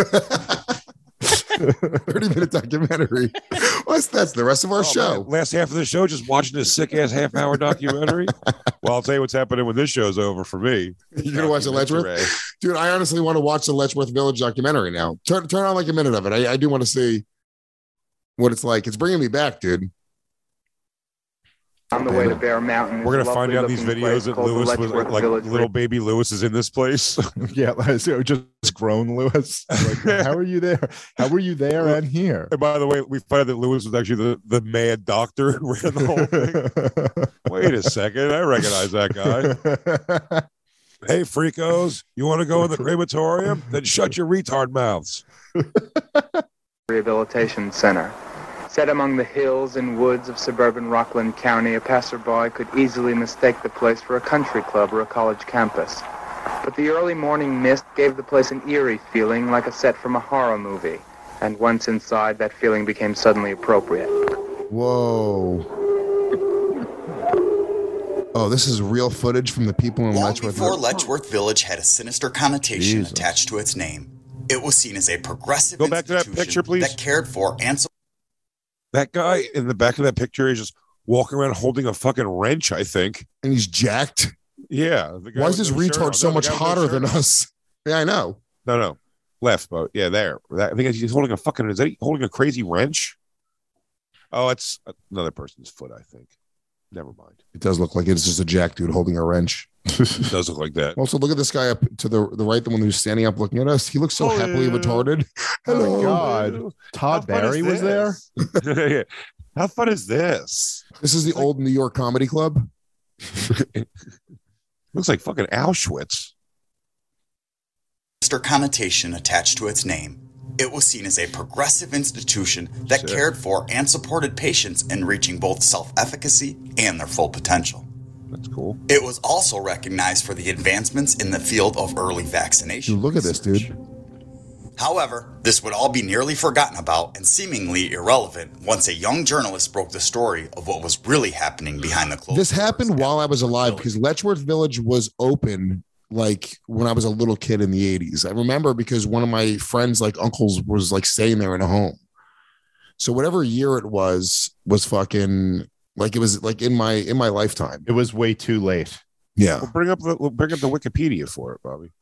30-minute documentary. That's the rest of our show. Man, last half of the show, just watching this sick-ass half-hour documentary. Well, I'll tell you what's happening when this show's over for me. You're going to watch the Letchworth? Dude, I honestly want to watch the Letchworth Village documentary now. Turn on like a minute of it. I do want to see what it's like. It's bringing me back, dude. On the way to Bear Mountain. We're going to find out these videos that Lewis was like little baby Lewis is in this place. Yeah, so just grown Lewis. Like, how are you there? How were you there and here? And by the way, we find out that Lewis was actually the mad doctor who ran the whole thing. Wait a second. I recognize that guy. Hey, freakos, you want to go in the crematorium? Then shut your retard mouths. Rehabilitation Center. Set among the hills and woods of suburban Rockland County, a passerby could easily mistake the place for a country club or a college campus. But the early morning mist gave the place an eerie feeling like a set from a horror movie. And once inside, that feeling became suddenly appropriate. Whoa. Oh, this is real footage from the people in Letchworth. Before Letchworth Village had a sinister connotation attached to its name. It was seen as a progressive Go back to that picture, please. That cared for and that guy in the back of that picture is just walking around holding a fucking wrench, I think. And he's jacked. Yeah. Why is this retard so much hotter than us? Yeah, I know. No. Left, but yeah, there. I think he's holding a fucking. Is that he holding a crazy wrench? Oh, it's another person's foot. I think. Never mind. It does look like it's just a jack dude holding a wrench. It does look like that. Also, look at this guy up to the right, the one who's standing up looking at us. He looks so happily retarded. Hello, oh my God. Todd Barry was there. How fun is this? This is the old New York Comedy Club. Looks like fucking Auschwitz. Connotation attached to its name, it was seen as a progressive institution that cared for and supported patients in reaching both self-efficacy and their full potential. That's cool. It was also recognized for the advancements in the field of early vaccination. Dude, look at this, dude. However, this would all be nearly forgotten about and seemingly irrelevant once a young journalist broke the story of what was really happening behind the closed doors. This happened while I was alive because Letchworth Village was open like when I was a little kid in the 80s. I remember because one of my friends, like uncles, was like staying there in a home. So whatever year it was fucking like it was like in my lifetime. It was way too late. Yeah. We'll bring up the Wikipedia for it, Bobby.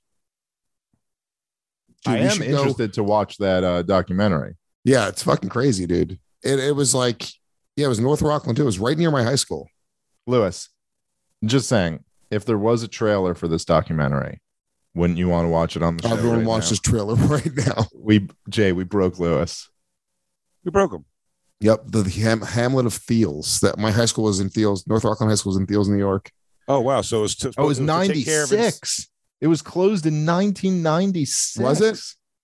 Dude, I am interested to watch that documentary. Yeah, it's fucking crazy, dude. It was like, yeah, it was North Rockland too. It was right near my high school. Lewis, just saying, if there was a trailer for this documentary, wouldn't you want to watch it on the show? I'm going to watch this trailer right now. We broke Lewis. We broke him. Yep, the Hamlet of Thiels. That my high school was in Thiels. North Rockland High School was in Thiels, New York. Oh wow! So it was 96. It was closed in 1996. Was it?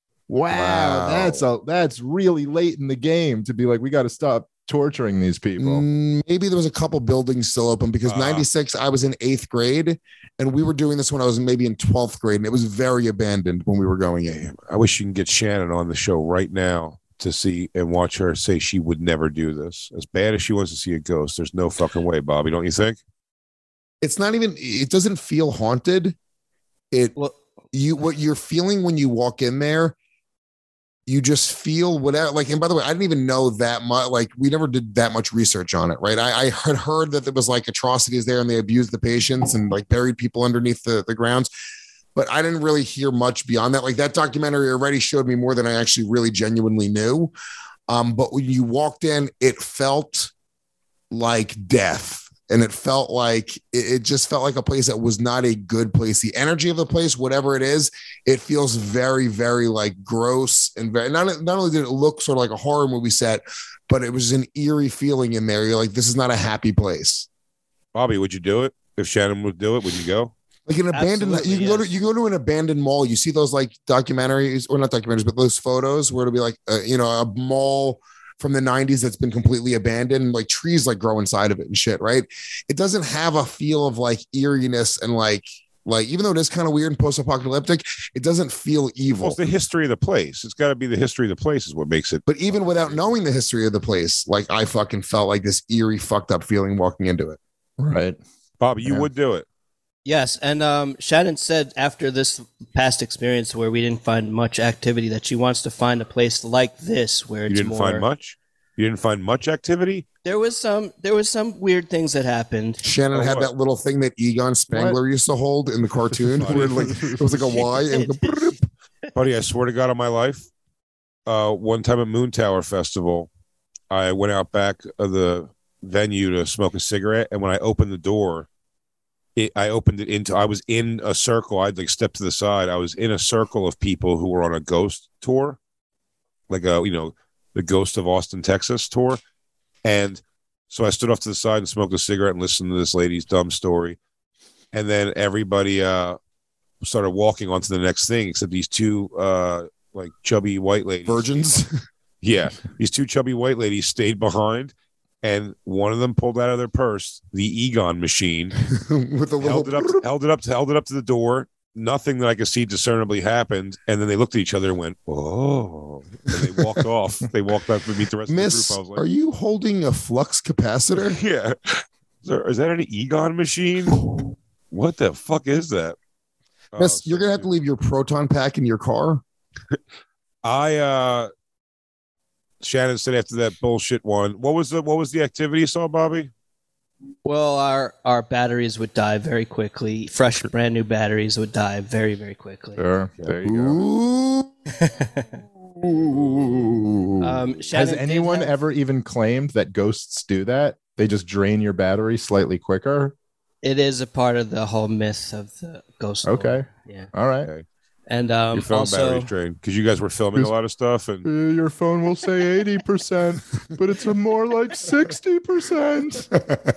Wow. That's really late in the game to be like, we got to stop torturing these people. Maybe there was a couple buildings still open because 96 I was in 8th grade and we were doing this when I was maybe in 12th grade and it was very abandoned when we were going in. I wish you can get Shannon on the show right now to see and watch her say she would never do this. As bad as she wants to see a ghost, there's no fucking way, Bobby, don't you think? It's not even, it doesn't feel haunted. What you're feeling when you walk in there, you just feel whatever, like, and by the way, I didn't even know that much, like we never did that much research on it, right? I had heard that there was like atrocities there and they abused the patients and like buried people underneath the grounds, but I didn't really hear much beyond that. Like that documentary already showed me more than I actually really genuinely knew. But when you walked in, it felt like death. And it felt like it just felt like a place that was not a good place. The energy of the place, whatever it is, it feels very, very like gross and very not only did it look sort of like a horror movie set, but it was an eerie feeling in there. You're like, this is not a happy place. Bobby, would you do it? If Shannon would do it, would you go? Like an abandoned, you go to an abandoned mall. You see those like documentaries, or not documentaries, but those photos where it'll be like a mall from the 90s that's been completely abandoned, like trees like grow inside of it and shit, right? It doesn't have a feel of like eeriness and like even though it is kind of weird and post-apocalyptic, it doesn't feel evil. Well, it's the history of the place. It's got to be the history of the place is what makes it. But even without knowing the history of the place, like I fucking felt like this eerie, fucked up feeling walking into it. Right. Bobby, you would do it. Yes, and Shannon said after this past experience where we didn't find much activity that she wants to find a place like this where it's more... You didn't find much? You didn't find much activity? There was some weird things that happened. Shannon had that little thing that Egon Spengler used to hold in the cartoon where like it was like a Y and Buddy, I swear to God on my life, one time at Moon Tower Festival, I went out back of the venue to smoke a cigarette, and when I opened the door, I opened it into, I was in a circle. I'd like stepped to the side. I was in a circle of people who were on a ghost tour, like the Ghost of Austin, Texas tour. And so I stood off to the side and smoked a cigarette and listened to this lady's dumb story. And then everybody started walking on to the next thing, except these two like chubby white ladies. Virgins? Yeah. These two chubby white ladies stayed behind. And one of them pulled out of their purse the Egon machine, with a little held it up to the door. Nothing that I could see discernibly happened, and then they looked at each other and went, "Oh!" And they walked off. They walked off to meet the rest of the group. I was like, "Are you holding a flux capacitor?" Yeah. Is that an Egon machine? What the fuck is that? Miss, you're gonna have to leave your proton pack in your car. Shannon said after that bullshit one, what was the activity you saw, Bobby? Well, our batteries would die very quickly. Fresh, brand new batteries would die very, very quickly. Sure. There you go. Has anyone ever even claimed that ghosts do that? They just drain your battery slightly quicker? It is a part of the whole myth of the ghost. Okay. Lore. Yeah. All right. Okay. And Your phone also, battery's drained because you guys were filming a lot of stuff, and Your phone will say 80%, but it's more like 60%.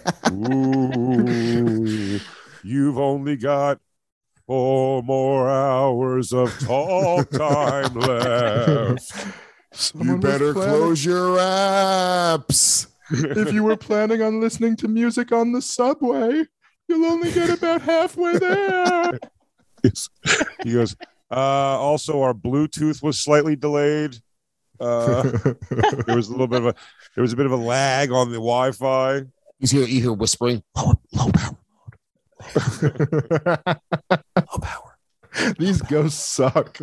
ooh, you've only got 4 more hours of talk time left. Someone You was better planning- close your apps. If you were planning on listening to music on the subway, you'll only get about halfway there. He goes, also our Bluetooth was slightly delayed. There was a bit of a lag on the Wi-Fi. You hear whispering, low power mode. Low power. These ghosts suck.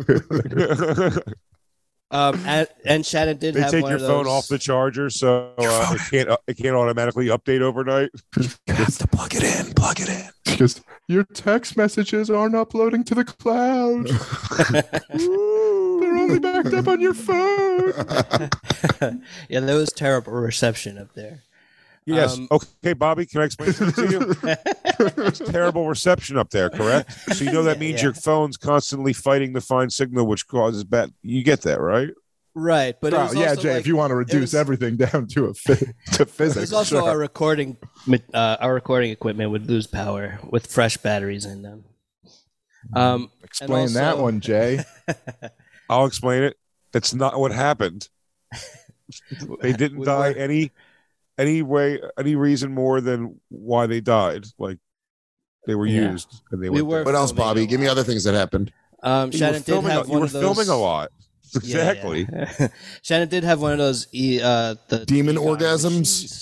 and Shannon did They have take one your of phone those. off the charger, so it can't automatically update overnight. You have to plug it in. Plug it in. Just your text messages aren't uploading to the cloud. They're only backed up on your phone. Yeah, there was terrible reception up there. Yes. Okay, Bobby, can I explain something to you? It's terrible reception up there, correct? So you know that means your phone's constantly fighting the fine signal, which causes bad. You get that, right? Right, but it was yeah, also Jay, like, if you want to reduce everything down to physics, there's also sure. our recording equipment would lose power with fresh batteries in them. Explain that one, Jay. I'll explain it. That's not what happened. They didn't die any reason more than why they died. Like they were used and they were. What else, Bobby? Give me other things that happened. Shannon did have one of those. You were filming a lot. Exactly. Yeah. Shannon did have one of those the demon orgasms.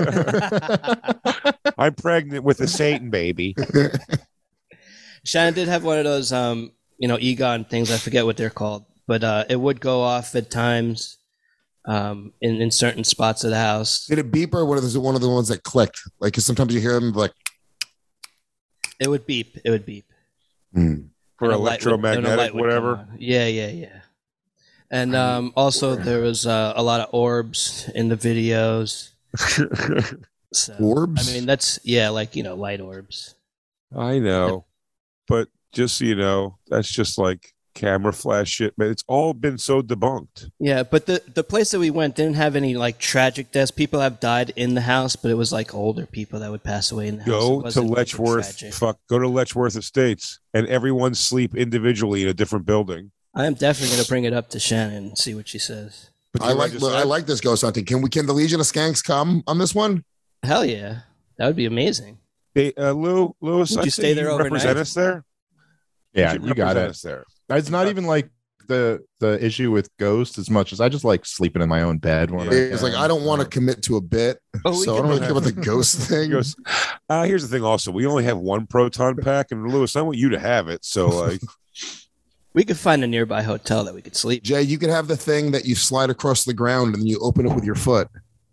I'm pregnant with a Satan baby. Shannon did have one of those Egon things. I forget what they're called, but it would go off at times in certain spots of the house. Did it beep or one of the ones that clicked? Like, 'cause sometimes you hear them like. It would beep. For And a light would- electromagnetic, and a light would whatever. come on. Yeah. And also there was a lot of orbs in the videos. So, Orbs? I mean, that's light orbs. I know, but just so you know, that's just like camera flash shit. Man, it's all been so debunked. Yeah, but the place that we went didn't have any like tragic deaths. People have died in the house, but it was like older people that would pass away in the house. It Go to wasn't Letchworth. tragic. Go to Letchworth Estates, and everyone sleep individually in a different building. I am definitely going to bring it up to Shannon and see what she says. But I like this ghost hunting. Can the Legion of Skanks come on this one? Hell yeah, that would be amazing. Hey, Lewis, Would you stay there overnight? Represent us there. Yeah, You you got represent it. us there. It's not even like the issue with ghosts as much as I just like sleeping in my own bed. When It's like I don't want to commit to a bit, so I don't really care about the ghost thing. Here's the thing. Also, we only have one proton pack, and Lewis, I want you to have it. So, like, We could find a nearby hotel that we could sleep. Jay, you could have the thing that you slide across the ground and you open it with your foot.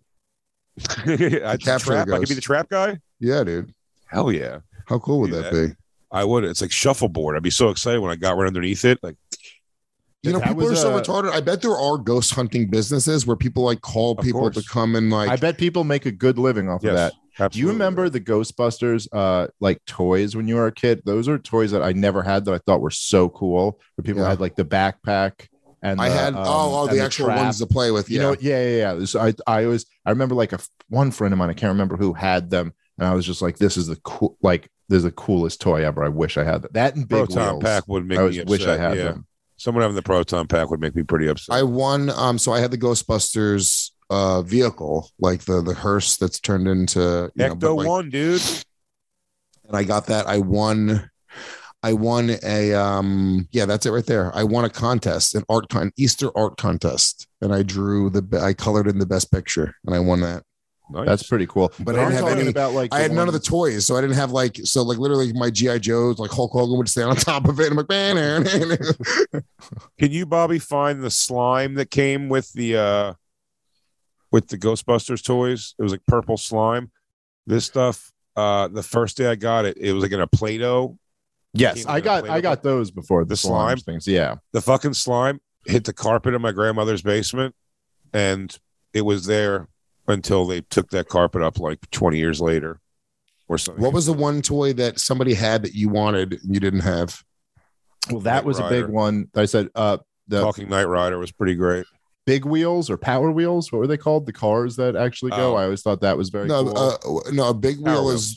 I Capture the I could be ghost. the trap guy. Yeah, dude. Hell yeah. How cool would that be? I would. It's like shuffleboard. I'd be so excited when I got right underneath it. Like, You know, That people are was, so uh, retarded. I bet there are ghost hunting businesses where people like call people to come and like. I bet people make a good living off of that. Do you remember the Ghostbusters like toys when you were a kid? Those are toys that I never had that I thought were so cool. Where people had like the backpack and I the, had and the actual trap. ones to play with. You Yeah. know, yeah. So I remember like one friend of mine. I can't remember who had them, and I was just like, "This is the this is the coolest toy ever. I wish I had that." That and big proton wheels. pack would make I me wish I upset, had yeah. them. Someone having the proton pack would make me pretty upset. I won. So I had the Ghostbusters vehicle, like the hearse that's turned into Ecto One, dude. And I got that. I won a yeah, that's it right there. I won a contest, an Easter art contest, and I colored in the best picture, and I won that. Nice. That's pretty cool. But I didn't have any. About, like, I had none of the toys, so I didn't have literally my GI Joes, like Hulk Hogan would stand on top of it. I'm like, man. Can you, Bobby, find the slime that came with the Ghostbusters toys? It was like purple slime. This stuff, the first day I got it, it was like in a Play-Doh. Yes, I got those before the slime things. Yeah, the fucking slime hit the carpet in my grandmother's basement, and it was there until they took that carpet up like 20 years later or something. What was the one toy that somebody had that you wanted and you didn't have? Well, that was a big one. I said the Talking Knight Rider was pretty great. Big wheels or power wheels, what were they called? The cars that actually go. I always thought that was very cool. No, a big wheel is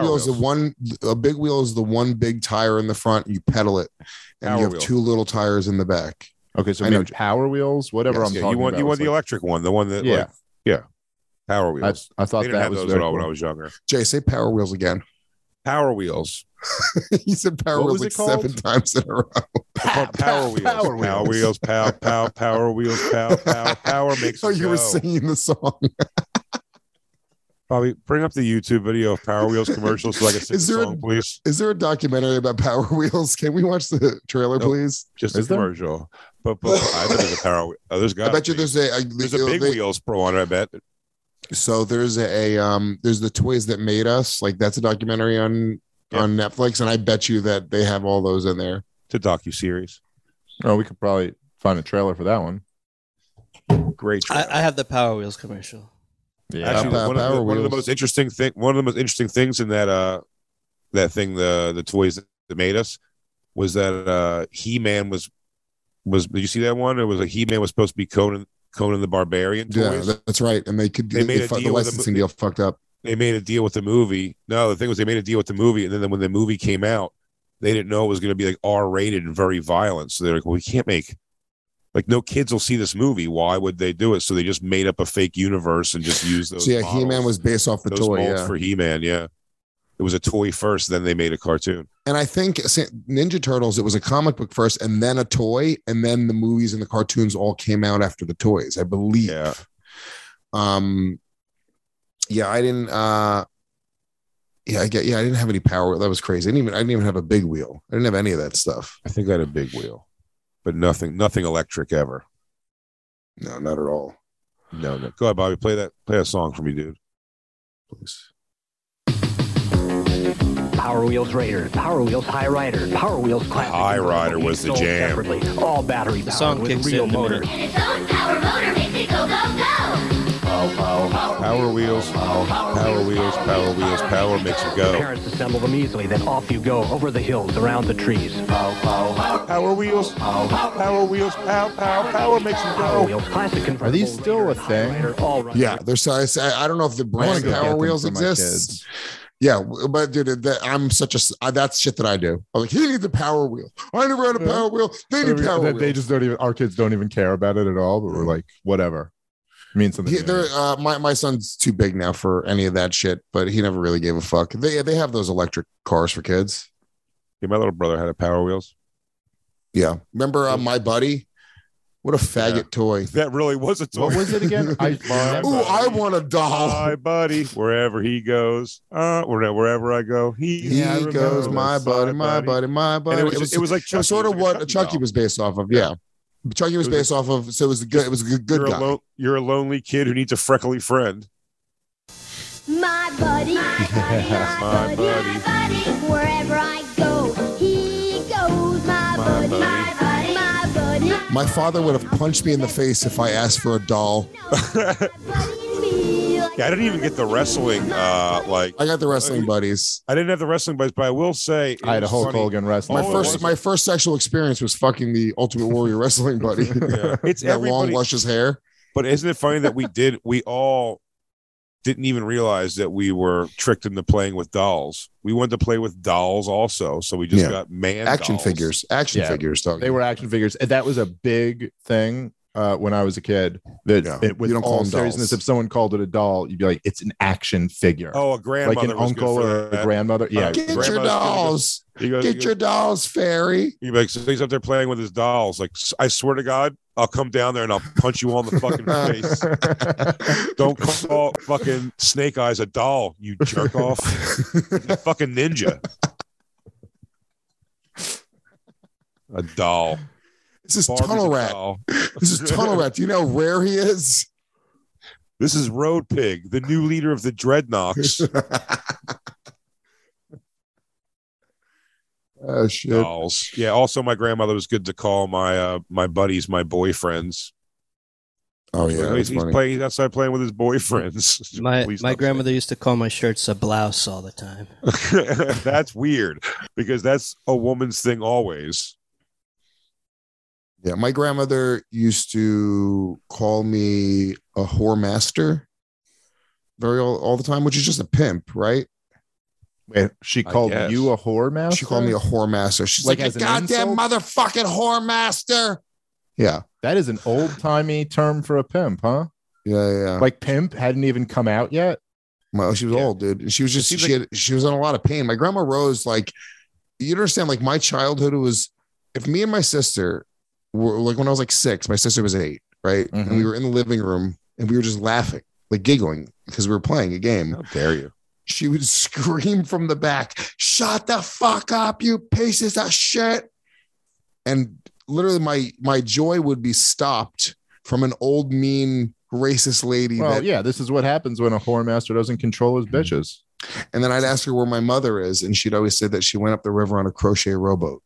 the one big tire in the front. You pedal it, and you have two little tires in the back. Okay, so maybe power wheels, whatever. I'm talking about. You want the electric one, the one that power wheels. I thought that was those at all when I was younger. Jay, say power wheels again. Power wheels. He said power wheels like 7 times in a row. Power wheels. Power wheels. Power wheels. Power makes. Oh, you were singing the song. Bobby, bring up the YouTube video of Power Wheels commercials so I can sing the song, please. Is there a documentary about Power Wheels? Can we watch the trailer, please? Just a commercial. But I bet there's a Power Wheel. Oh, there's got. I bet you there's a Big Wheels Pro on it. I bet. So there's there's the Toys That Made Us. Like that's a documentary on Netflix, and I bet you that they have all those in there. It's a docuseries. Oh, we could probably find a trailer for that one. Great trailer. I have the Power Wheels commercial. Yeah, actually, one of the most interesting things in that thing, the Toys That Made Us, was that He-Man was. Did you see that one? It was like He-Man was supposed to be Conan the Barbarian toys. Yeah, that's right. And the licensing deal fucked up. They made a deal with the movie. No, the thing was they made a deal with the movie, and then when the movie came out, they didn't know it was going to be like R-rated and very violent. So they're like, well, we can't make, like, no kids will see this movie. Why would they do it? So they just made up a fake universe and just used those. So yeah, He-Man was based off the toy. For He-Man, yeah. It was a toy first, then they made a cartoon. And I think Ninja Turtles, it was a comic book first, and then a toy, and then the movies and the cartoons all came out after the toys, I believe. Yeah. I didn't. I didn't have any power. That was crazy. I didn't even have a big wheel. I didn't have any of that stuff. I think I had a big wheel, but nothing electric ever. No, not at all. No. Go ahead, Bobby. Play that song for me, dude. Please. Power Wheels Raider, Power Wheels High Rider, Power Wheels Classic. High Rider was the jam. Separately, all battery powered with real motor. And its own power motor makes it go, go, go. Power Wheels, power makes it go. Parents assemble them easily, then off you go over the hills, around the trees. Power Wheels, power makes it go. Power Wheels Classic. Are these still a thing? Yeah, there's. I don't know if the brand Power Wheels exists. Yeah, but dude, that's shit that I do. I'm like, he needs a Power Wheel. I never had a Power Wheel. They need Power Wheels. They just don't even. Our kids don't even care about it at all. But we're like, whatever. It means something. My son's too big now for any of that shit, but he never really gave a fuck. They have those electric cars for kids. Yeah, my little brother had a Power Wheels. Yeah, remember My Buddy? What a faggot toy. That really was a toy. What was it again? I want a doll. My buddy, wherever he goes, wherever I go, he goes. My buddy. And it was like Chucky. Sort of what Chucky was based off of. Yeah, Chucky was based off of. So it was good. It was a good guy. You're a lonely kid who needs a freckly friend. My buddy, my buddy, wherever I go, he goes. My buddy. My father would have punched me in the face if I asked for a doll. Yeah, I didn't even get the wrestling. I got the wrestling buddies. I didn't have the wrestling buddies, but I will say I had a Hulk Hogan wrestling. My first sexual experience was fucking the Ultimate Warrior wrestling buddy. Yeah. It's that long, luscious hair. But isn't it funny that we all didn't even realize that we were tricked into playing with dolls. We wanted to play with dolls also, so we just got action dolls. figures. Figures. They were action figures, and that was a big thing when I was a kid. That with all seriousness, if someone called it a doll, you'd be like, "It's an action figure." Oh, a grandmother, like an uncle or a grandmother. Yeah, get your dolls. Get your dolls, fairy. You'd be like, so he's up there playing with his dolls. Like, I swear to God, I'll come down there and I'll punch you all in the fucking face. Don't call fucking Snake Eyes a doll, you jerk off. A fucking ninja. A doll. This is Tunnel Rat. This is Tunnel Rat. Do you know how rare he is? This is Road Pig, the new leader of the Dreadnoks. Oh shit! Dolls. Yeah. Also, my grandmother was good to call my buddies my boyfriends. Oh yeah, he's playing. He's outside playing with his boyfriends. My grandmother used to call my shirts a blouse all the time. That's weird because that's a woman's thing always. Yeah, my grandmother used to call me a whore master all the time, which is just a pimp, right? Wait, she called you a whore master? She called me a whore master. She's like as you an goddamn insult? motherfucking whore master. Yeah. That is an old-timey term for a pimp, huh? Yeah. Like pimp hadn't even come out yet? Well, she was old, dude. She was just she was in a lot of pain. My grandma Rose, like, you understand, like my childhood was, if me and my sister were like, when I was like 6, my sister was 8, right? And we were in the living room and we were just laughing, like giggling because we were playing a game. How dare you? She would scream from the back, "Shut the fuck up, you pieces of shit." And literally my joy would be stopped from an old, mean, racist lady. Well, yeah, this is what happens when a whore master doesn't control his bitches. And then I'd ask her where my mother is, and she'd always say that she went up the river on a crochet rowboat.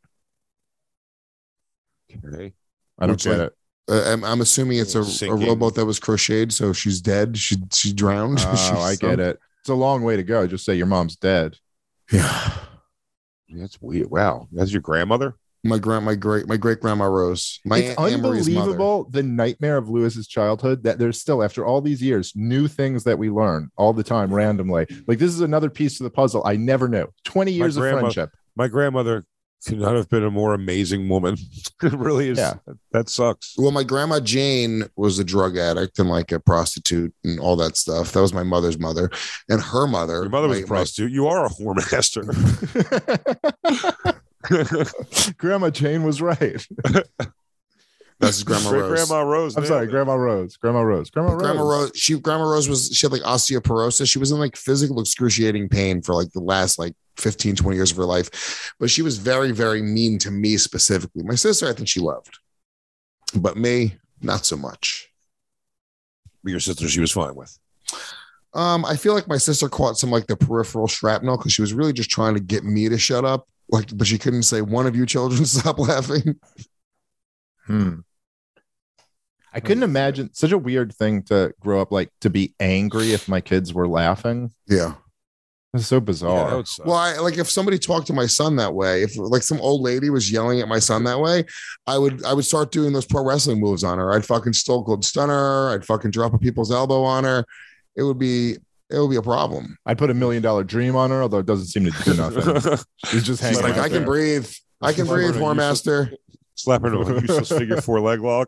Okay. I don't get it. I'm assuming it's a rowboat that was crocheted, so she's dead. She drowned. Oh, I get it. It's a long way to go. Just say your mom's dead. Yeah. That's weird. Wow. That's your grandmother? My great grandma Rose. It's Aunt Marie's unbelievable the nightmare of Lewis's childhood that there's still, after all these years, new things that we learn all the time randomly. Like this is another piece of the puzzle I never knew. 20 years of friendship. My grandmother could not have been a more amazing woman. It really is. Yeah. That sucks. Well, my grandma Jane was a drug addict and like a prostitute and all that stuff. That was my mother's mother. And her mother. Your mother was a prostitute. You are a whore master. Grandma Jane was right. That's Grandma Rose. Grandma Rose. I'm sorry, Grandma Rose. Grandma Rose. Grandma Rose. She had like osteoporosis. She was in like physical excruciating pain for like the last like 15, 20 years of her life. But she was very, very mean to me specifically. My sister, I think she loved. But me, not so much. But your sister, she was fine with. I feel like my sister caught some like the peripheral shrapnel because she was really just trying to get me to shut up. Like, but she couldn't say, "One of you children stop laughing." I couldn't imagine such a weird thing to grow up like to be angry if my kids were laughing. Yeah. It's so bizarre. Well, I like if somebody talked to my son that way, if like some old lady was yelling at my son that way, I would start doing those pro wrestling moves on her. I'd fucking Stone Cold Stunner. I'd fucking drop a people's elbow on her. It would be a problem. I'd put $1 Million Dream on her, although it doesn't seem to do nothing. She's just hanging. She's like, I can breathe. I can breathe, whore master. Slap her into a useless figure 4 leg lock.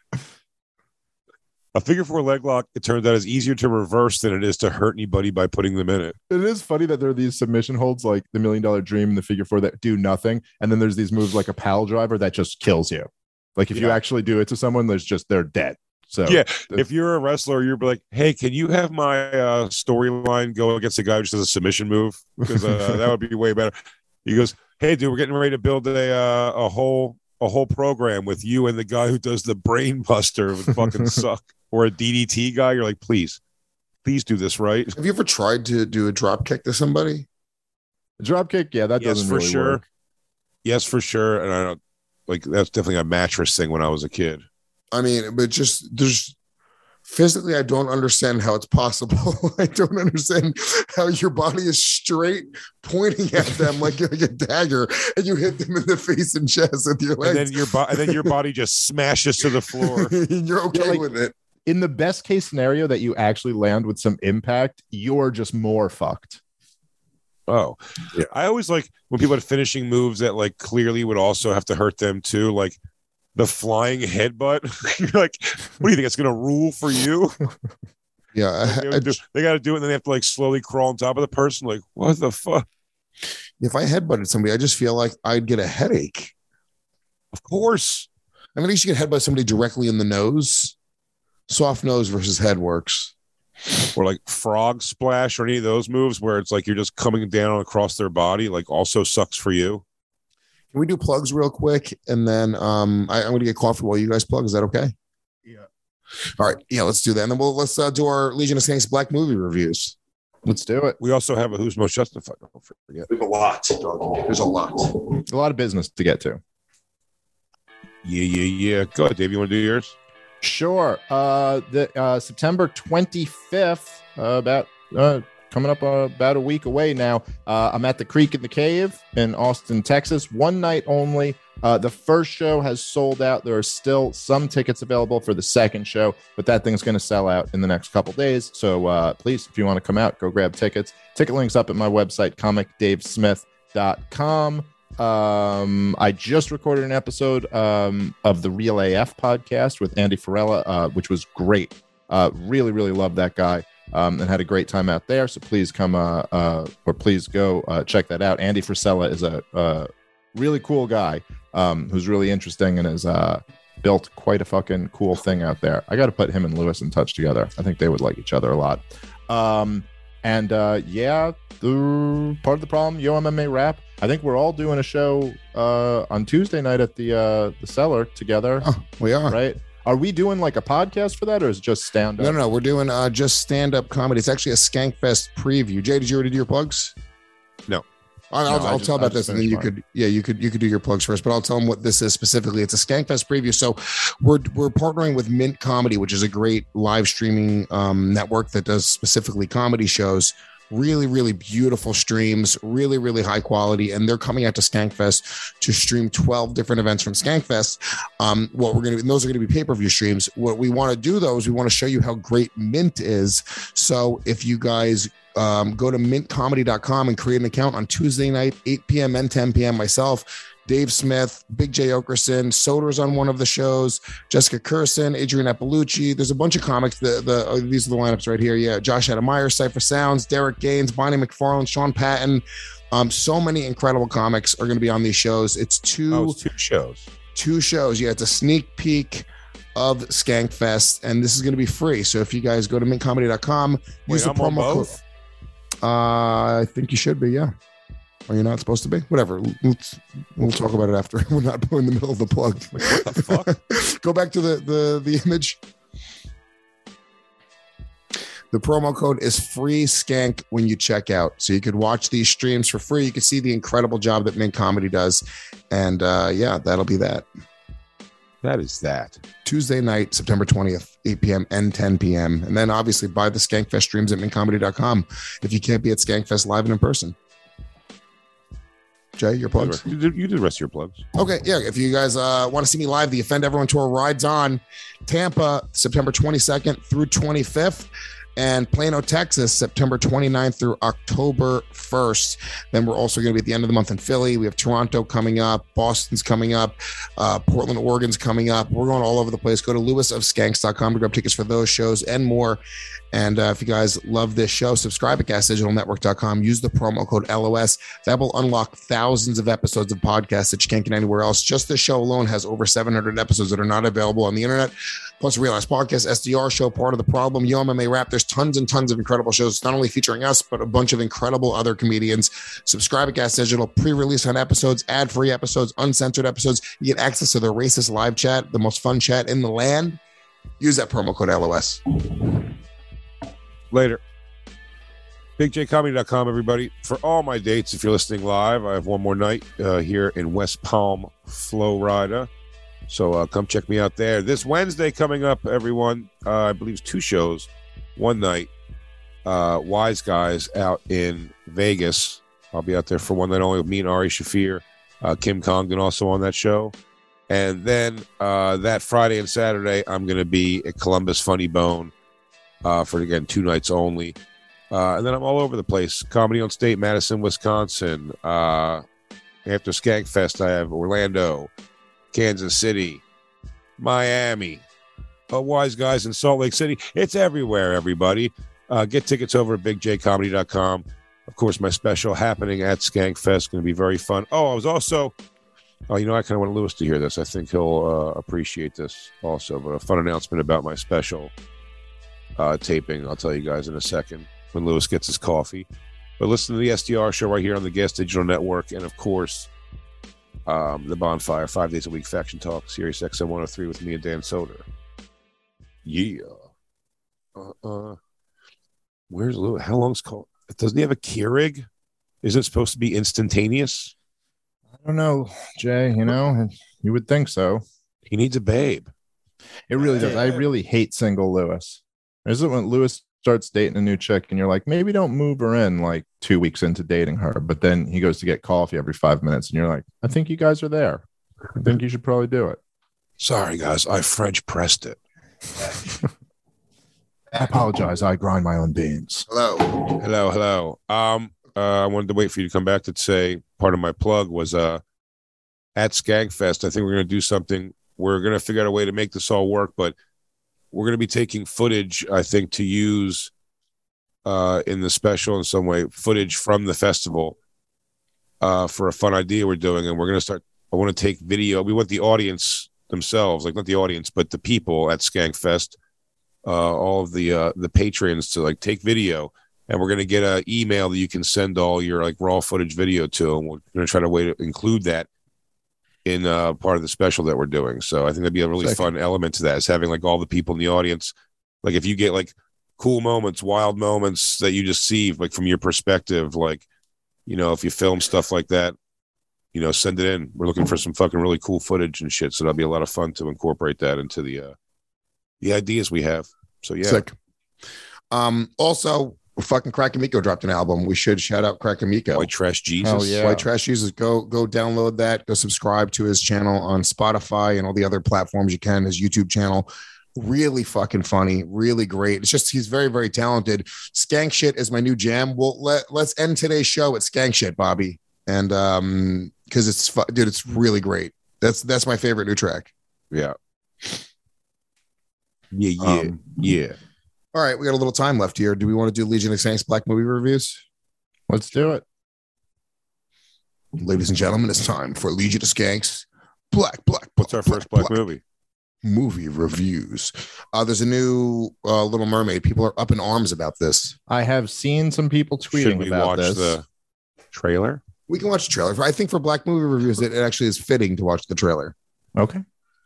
A figure 4 leg lock, it turns out, is easier to reverse than it is to hurt anybody by putting them in it. It is funny that there are these submission holds like the $1 Million Dream and the figure 4 that do nothing. And then there's these moves like a pile driver that just kills you. Like if you actually do it to someone, they're dead. So yeah, if you're a wrestler, you're like, hey, can you have my storyline go against a guy who just does a submission move? Because that would be way better. He goes, hey, dude, we're getting ready to build a whole program with you and the guy who does the brain buster. It would fucking suck. Or a DDT guy. You're like, please do this right. Have you ever tried to do a drop kick to somebody? A drop kick, yeah, that doesn't really work. Yes, for sure. And I don't like that's definitely a mattress thing when I was a kid. I mean, but just there's physically, I don't understand how it's possible. I don't understand how your body is straight pointing at them like a dagger, and you hit them in the face and chest with your legs. And then your body just smashes to the floor. And you're okay with it. In the best case scenario that you actually land with some impact, you're just more fucked. Oh, yeah. I always like when people had finishing moves that like clearly would also have to hurt them too, like the flying headbutt. You're like, what do you think? It's going to rule for you? Yeah. They got to do it. And then they have to like slowly crawl on top of the person. Like, what the fuck? If I headbutted somebody, I just feel like I'd get a headache. Of course. I mean, at least you get headbutt somebody directly in the nose. Soft nose versus head works. Or like frog splash or any of those moves where it's like you're just coming down across their body, like also sucks for you. Can we do plugs real quick? And then I'm going to get coffee while you guys plug. Is that okay? Yeah. All right. Yeah, let's do that. And then let's do our Legion of Skanks Black movie reviews. Let's do it. We also have a Who's Most Justified. Don't forget. There's a lot. There's a lot. A lot of business to get to. Yeah. Go ahead, Dave. You want to do yours? Sure. The September 25th, coming up about a week away now. I'm at the Creek in the Cave in Austin, Texas. One night only. The first show has sold out. There are still some tickets available for the second show, but that thing's going to sell out in the next couple days. So please, if you want to come out, go grab tickets. Ticket links up at my website, comicdavesmith.com. I just recorded an episode of the Real AF podcast with Andy Farella, which was great. Really, really loved that guy. And had a great time out there. So please come or please go check that out. Andy Frisella is a really cool guy who's really interesting and has built quite a fucking cool thing out there. I got to put him and Lewis in touch together. I think they would like each other a lot. The part of the problem, Yo MMA Rap. I think we're all doing a show on Tuesday night at the Cellar together. Oh, we are. Right? Are we doing like a podcast for that, or is it just stand-up? No. We're doing just stand-up comedy. It's actually a Skankfest preview. Jay, did you already do your plugs? No. I'll tell about this, and then you could do your plugs first. But I'll tell them what this is specifically. It's a Skankfest preview. So we're partnering with Mint Comedy, which is a great live streaming network that does specifically comedy shows. Really, really beautiful streams, really, really high quality. And they're coming out to Skankfest to stream 12 different events from Skankfest. And those are going to be pay-per-view streams. What we want to do, though, is we want to show you how great Mint is. So if you guys go to mintcomedy.com and create an account on Tuesday night, 8 p.m. and 10 p.m. Myself, Dave Smith, Big J Okerson, Soder's on one of the shows, Jessica Curson, Adrian Appalucci. There's a bunch of comics. These are the lineups right here. Yeah, Josh Adamire, Cypher Sounds, Derek Gaines, Bonnie McFarlane, Sean Patton. So many incredible comics are going to be on these shows. It's two shows. Two shows. Yeah, it's a sneak peek of Skankfest, and this is going to be free. So if you guys go to mintcomedy.com, use the promo code. I think you should be, yeah. Or you're not supposed to be? Whatever. We'll talk about it after. We're not in the middle of the plug. Like, what the fuck? Go back to the image. The promo code is free skank when you check out. So you could watch these streams for free. You can see the incredible job that Mint Comedy does. And that'll be that. That is that. Tuesday night, September 20th, 8 p.m. and 10 p.m. And then obviously buy the Skankfest streams at mintcomedy.com if you can't be at Skankfest live and in person. Jay, your plugs? You did the rest of your plugs. Okay, yeah. If you guys want to see me live, the Offend Everyone Tour rides on Tampa, September 22nd through 25th. And Plano, Texas, September 29th through October 1st. Then we're also going to be at the end of the month in Philly. We have Toronto coming up. Boston's coming up. Portland, Oregon's coming up. We're going all over the place. Go to lewisofskanks.com to grab tickets for those shows and more. And if you guys love this show, subscribe at gasdigitalnetwork.com. Use the promo code LOS. That will unlock thousands of episodes of podcasts that you can't get anywhere else. Just this show alone has over 700 episodes that are not available on the internet. Plus, Realize Podcast, SDR Show, Part of the Problem, Yo MMA Rap. There's tons and tons of incredible shows, not only featuring us, but a bunch of incredible other comedians. Subscribe at Gas Digital. Pre-release on episodes, ad-free episodes, uncensored episodes. You get access to the racist live chat, the most fun chat in the land. Use that promo code LOS. Later. BigJComedy.com, everybody. For all my dates, if you're listening live, I have one more night here in West Palm, Florida. So come check me out there. This Wednesday coming up, everyone, I believe 2 shows. One night, Wise Guys out in Vegas. I'll be out there for one night only with me and Ari Shafir. Kim Congdon also on that show. And then that Friday and Saturday, I'm going to be at Columbus Funny Bone for, again, 2 nights only. And then I'm all over the place. Comedy on State, Madison, Wisconsin. After Skankfest, I have Orlando, Kansas City, Miami, Wise Guys in Salt Lake City. It's everywhere, everybody. Get tickets over at bigjcomedy.com. Of course, my special happening at Skankfest. Going to be very fun. I was also... I kind of want Lewis to hear this. I think he'll appreciate this also. But a fun announcement about my special taping. I'll tell you guys in a second when Lewis gets his coffee. But listen to the SDR show right here on the Gas Digital Network. And, of course, the Bonfire, 5 days a week, Faction Talk, Sirius XM 103 with me and Dan Soder. Yeah. Where's Lewis? How long's called? Doesn't he have a Keurig? Isn't it supposed to be instantaneous? I don't know, Jay. You would think so. He needs a babe. It really does. I really hate single Lewis. Is it when Lewis starts dating a new chick and you're like, maybe don't move her in like 2 weeks into dating her, but then he goes to get coffee every 5 minutes and you're like, I think you guys are there. I think you should probably do it. Sorry, guys. I French pressed it. I apologize. I grind my own beans. Hello. I wanted to wait for you to come back to say part of my plug was at Skankfest. I think we're going to do something. We're going to figure out a way to make this all work, but we're going to be taking footage, I think, to use in the special in some way, footage from the festival for a fun idea we're doing. And we're going to start. I want to take video. We want the audience themselves, like not the audience, but the people at Skankfest, all of the patrons to like take video. And we're going to get an email that you can send all your like raw footage video to. And we're going to try to include that in part of the special that we're doing. So I think that'd be a really fun element to that, is having like all the people in the audience. Like if you get like cool moments, wild moments that you just see like from your perspective, like, if you film stuff like that, send it in. We're looking for some fucking really cool footage and shit. So that'll be a lot of fun to incorporate that into the ideas we have. So yeah. Sick. Also, fucking Crackamico dropped an album. We should shout out Crackamico. White Trash Jesus. Oh, yeah. White Trash Jesus. Go download that. Go subscribe to his channel on Spotify and all the other platforms you can. His YouTube channel. Really fucking funny. Really great. It's just he's very, very talented. Skank Shit is my new jam. Well, let's end today's show at Skank Shit, Bobby. And because it's dude, it's really great. That's my favorite new track. Yeah. Yeah. All right, we got a little time left here. Do we want to do Legion of Skanks Black movie reviews? Let's do it. Ladies and gentlemen, it's time for Legion of Skanks Black. What's our first Black movie? Movie reviews. There's a new Little Mermaid. People are up in arms about this. I have seen some people tweeting about this. The trailer? We can watch the trailer. I think for Black movie reviews, it actually is fitting to watch the trailer. Okay.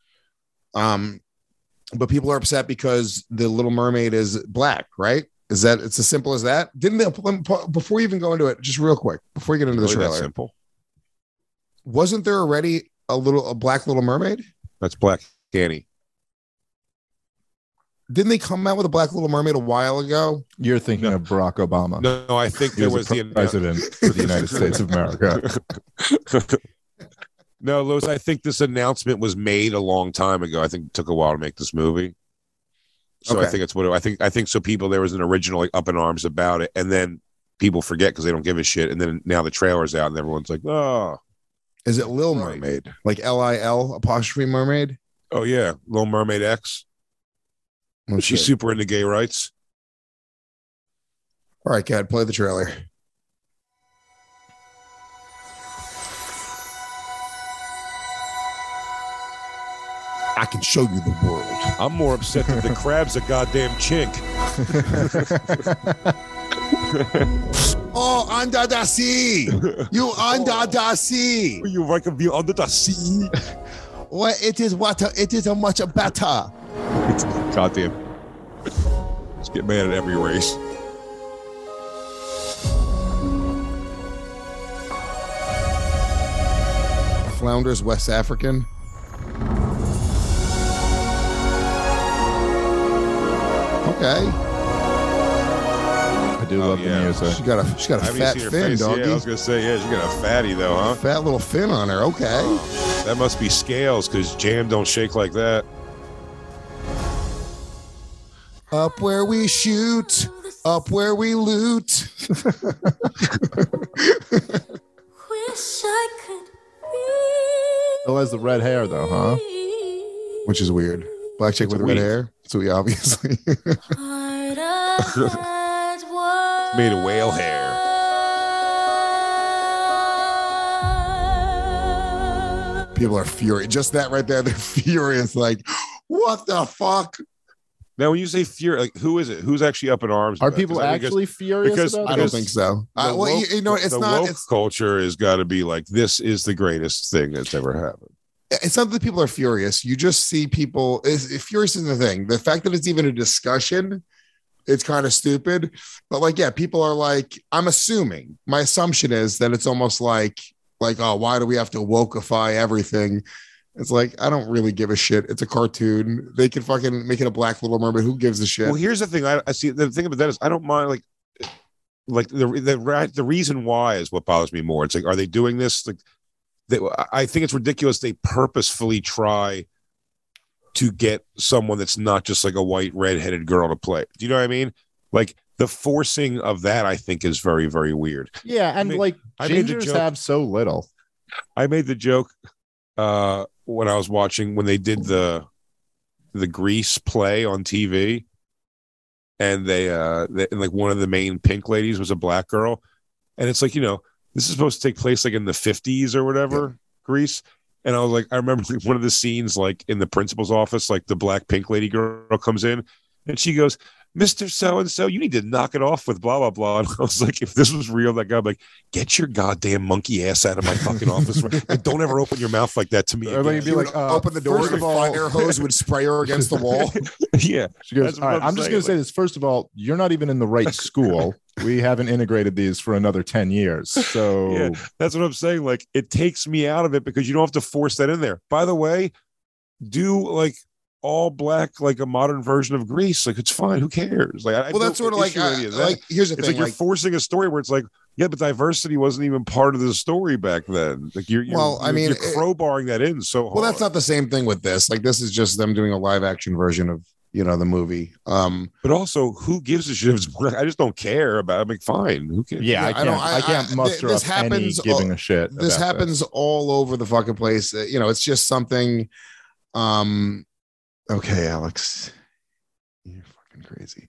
But people are upset because the Little Mermaid is black, right? It's as simple as that? Didn't they, before you even go into it, just real quick, before you get into the trailer, that simple? Wasn't there already a black Little Mermaid? That's Black Annie. Didn't they come out with a black Little Mermaid a while ago? You're thinking of Barack Obama. No, I think there was the president for the United States of America. No, Louis, I think this announcement was made a long time ago. I think it took a while to make this movie. So okay. I think it's what I think so people, there was an original like up in arms about it, and then people forget because they don't give a shit, and then now the trailer's out and everyone's like, oh. Is it Lil Mermaid? Like LIL' Mermaid? Oh yeah, Little Mermaid X. Oh, she's super into gay rights. All right, Kat, play the trailer. I can show you the world. I'm more upset that the crab's a goddamn chink. Oh, under the sea. You under the sea. You like to be under the sea. Well, it is water. It is a much better. Goddamn. Let's get mad at every race. Flounder's West African. Okay. I do love the music. She got a fat fin, doggy. Yeah, I was gonna say, she got a fatty though, huh? Fat little fin on her. Okay. That must be scales because jam don't shake like that. Up where we shoot, up where we loot. Wish I could Still has the red hair though, huh? Which is weird. Black chick with red hair. So we obviously it's made of whale hair. People are furious. Just that right there, they're furious. Like, what the fuck? Now, when you say furious, like who is it? Who's actually up in arms? Are people actually furious? I don't think so. Well, it's the not. Woke culture has got to be like, this is the greatest thing that's ever happened. it's not that people are furious. You just see people. Furious is the thing. The fact that it's even a discussion, it's kind of stupid. But like, yeah, people are like, I'm assuming. My assumption is that it's almost like, oh, why do we have to wokeify everything? It's like, I don't really give a shit. It's a cartoon. They can fucking make it a Black Little Mermaid. Who gives a shit? Well, here's the thing. I see. The thing about that is, I don't mind. Like the reason why is what bothers me more. It's like, are they doing this? Like, I think it's ridiculous. They purposefully try to get someone that's not just like a white redheaded girl to play. Do you know what I mean? Like the forcing of that, I think, is very, very weird. Yeah, and gingers have so little. I made the joke when I was watching when they did the Grease play on TV, and they like one of the main pink ladies was a black girl, and it's like, this is supposed to take place like in the 50s or whatever, Grease. And I was like, I remember one of the scenes like in the principal's office, like the black pink lady girl comes in and she goes, Mr. So-and-so, you need to knock it off with blah, blah, blah. And I was like, if this was real, that guy would be like, get your goddamn monkey ass out of my fucking office. And don't ever open your mouth like that to me. Or you'd be like, open the door and a fire hose would spray her against the wall. Yeah. She goes, all right, I'm just going to say this. First of all, you're not even in the right school. We haven't integrated these for another 10 years. So yeah, that's what I'm saying. Like, it takes me out of it because you don't have to force that in there. By the way, do like all black, like a modern version of Grease. Like, it's fine. Who cares? Like, that's sort of like here's the thing. It's like you're forcing a story where it's like, yeah, but diversity wasn't even part of the story back then. Like you're crowbarring that in so hard. Well, that's not the same thing with this. Like, this is just them doing a live action version of the movie. But also, who gives a shit? I just don't care about it. I'm like, fine, who cares? Yeah, I can't muster up any giving a shit. This happens all over the fucking place. It's just something. Okay, Alex, you're fucking crazy.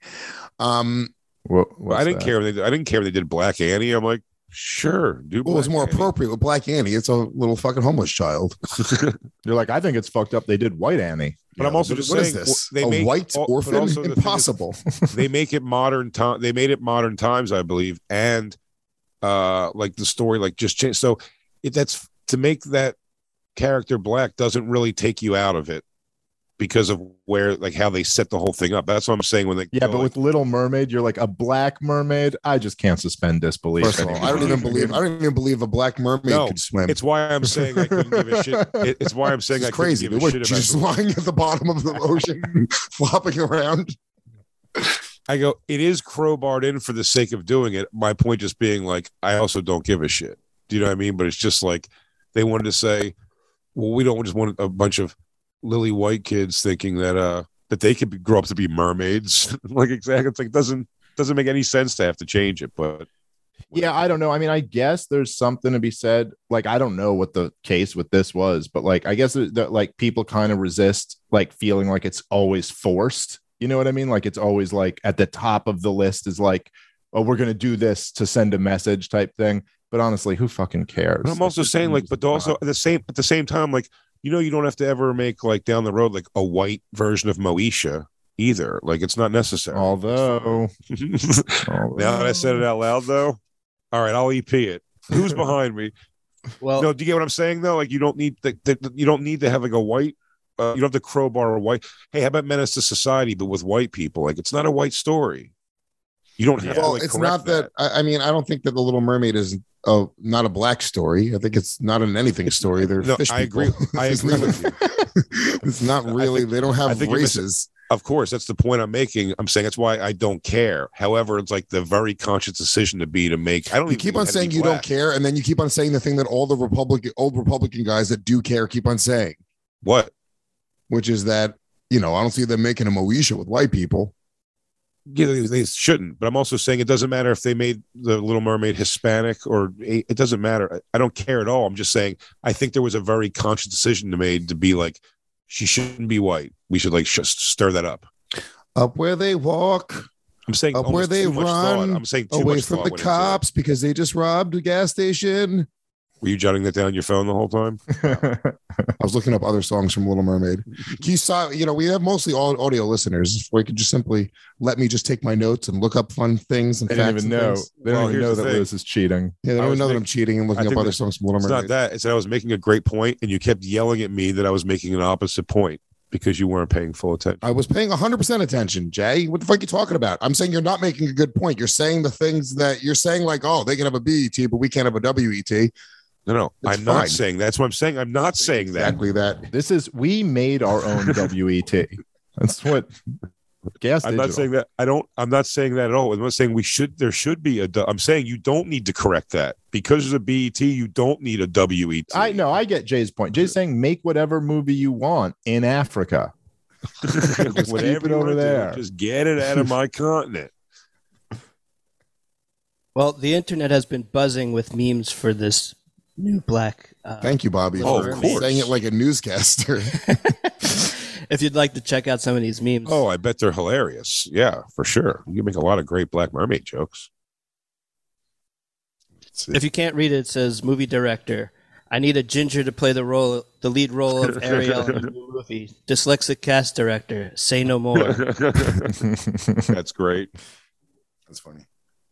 Well, I didn't care. I didn't care if they did Black Annie. I'm like, sure, do. Well, it's more appropriate with Black Annie. It's a little fucking homeless child. You're like, I think it's fucked up. They did White Annie. But I'm also just saying, is this? A white orphan? Impossible. They make it modern time. They made it modern times, I believe, and like the story, like just change. So that's to make that character black doesn't really take you out of it because of where, like, how they set the whole thing up. That's what I'm saying. When they but with Little Mermaid, you're like, a black mermaid. I just can't suspend disbelief. First of all, I don't even believe a black mermaid could swim. It's why I'm saying I couldn't give a shit. It's why I'm saying it's crazy. They were just lying at the bottom of the ocean, flopping around. I go, it is crowbarred in for the sake of doing it. My point just being, like, I also don't give a shit. Do you know what I mean? But it's just like they wanted to say, well, we don't just want a bunch of lily white kids thinking that they could grow up to be mermaids. Like, exactly. It's like doesn't make any sense to have to change it. But yeah, I don't know. I mean, I guess there's something to be said. Like, I don't know what the case with this was, but like, I guess that like people kind of resist like feeling like it's always forced. You know what I mean? Like, it's always like at the top of the list is like, oh, we're going to do this to send a message type thing. But honestly, who fucking cares? But I'm also saying, like, but also at the same time, like, you don't have to ever make, like, down the road, like, a white version of Moesha either. Like, it's not necessary. Although now that I said it out loud, though, all right, I'll EP it. Who's behind me? Well, no, do you get what I'm saying though? Like, you don't need to have like a white. You don't have to crowbar a white. Hey, how about Menace to Society, but with white people? Like, it's not a white story. You don't have to. Like, it's not that. I mean, I don't think that The Little Mermaid is not a black story. I think it's not an anything story. They're fish people. I agree with you. It's not really. They don't have races. Of course, that's the point I'm making. I'm saying that's why I don't care. However, it's like the very conscious decision to make. I don't. You keep on saying you don't care, and then you keep on saying the thing that all the old Republican guys that do care keep on saying. What? Which is that, I don't see them making a Moesha with white people. Yeah, they shouldn't. But I'm also saying it doesn't matter if they made the Little Mermaid Hispanic or it doesn't matter. I don't care at all. I'm just saying I think there was a very conscious decision made to be like, she shouldn't be white. We should like stir that up. Up where they walk. I'm saying up where they run. I'm saying too away much from the cops because they just robbed a gas station. Were you jotting that down on your phone the whole time? I was looking up other songs from Little Mermaid. You saw, we have mostly all audio listeners. Where you could just simply let me just take my notes and look up fun things and They don't facts even and know. things. They don't even know that Lewis is cheating. Yeah, they don't even know that I'm cheating and looking up other songs from Little It's Mermaid. not that. It's that I was making a great point, and you kept yelling at me that I was making an opposite point because you weren't paying full attention. I was paying 100% attention, Jay. What the fuck are you talking about? I'm saying you're not making a good point. You're saying the things that you're saying, like, oh, they can have a BET, but we can't have a WET. No, It's I'm fine. not saying that's what I'm saying. I'm not saying Exactly that. This is we made our own WET. That's what Gas I'm Digital. not saying that. I'm not saying that at all. I'm not saying there should be I'm saying you don't need to correct that because there's a BET. You don't need a WET. I know. I get Jay's point. Jay's saying make whatever movie you want in Africa. Just keep Whatever it you over wanna do, there. just get it out of my continent. Well, the internet has been buzzing with memes for this new black. Thank you, Bobby, for saying it like a newscaster. If you'd like to check out some of these memes. Oh, I bet they're hilarious. Yeah, for sure. You can make a lot of great Black Mermaid jokes. If you can't read it, it says movie director. I need a ginger to play the lead role of Ariel in the new movie. Dyslexic cast director. Say no more. That's great. That's funny.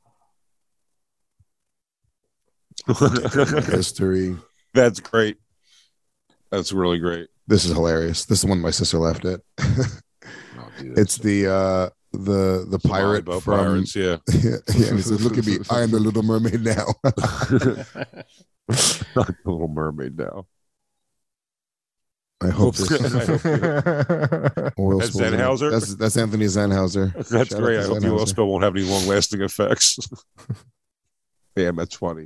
History. That's great. That's really great. This is hilarious. This is the one my sister laughed at. It's the pirate Somali from Pirates, yeah. yeah. And he says, "Look at me, I am the Little Mermaid now." Not the Little Mermaid now. I hope this. That's Sennhauser? That's Anthony Sennhauser. That's Shout great. out I to hope the oil Sennhauser. spill won't have any long-lasting effects. Damn, that's funny.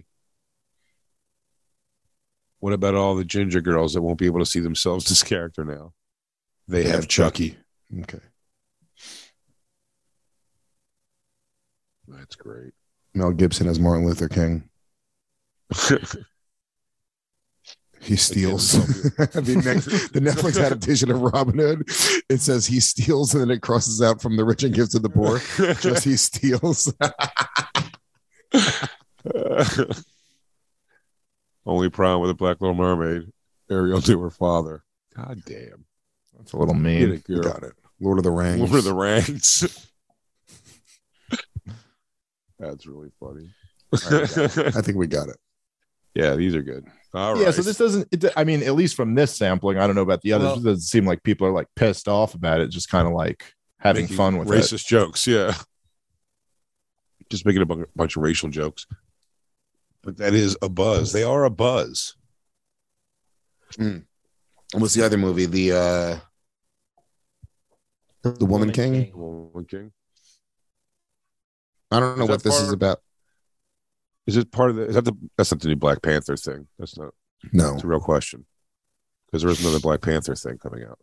What about all the ginger girls that won't be able to see themselves as character now? They have Chucky. Okay. That's great. Mel Gibson as Martin Luther King. He steals. the Netflix adaptation of Robin Hood. It says he steals, and then it crosses out from the rich and gives to the poor. Just he steals. Only problem with the Black Little Mermaid, Ariel knew her father. God damn. That's a little mean. Get it, girl. You got it. Lord of the Rings. Lord of the Rings. That's really funny. I think we got it. Yeah, these are good. All right. Yeah, so this doesn't, I mean, at least from this sampling, I don't know about the others. Well- It doesn't seem like people are like pissed off about it, just kind of like having Making fun with racist jokes, yeah. Just making a bunch of racial jokes. But that is a buzz. They are a buzz. What's the other movie? The Woman King? Woman King. I don't know Is what that this part- is about. Is it part of the? That's not the new Black Panther thing. That's not. No. It's a real question. Because there is another Black Panther thing coming out.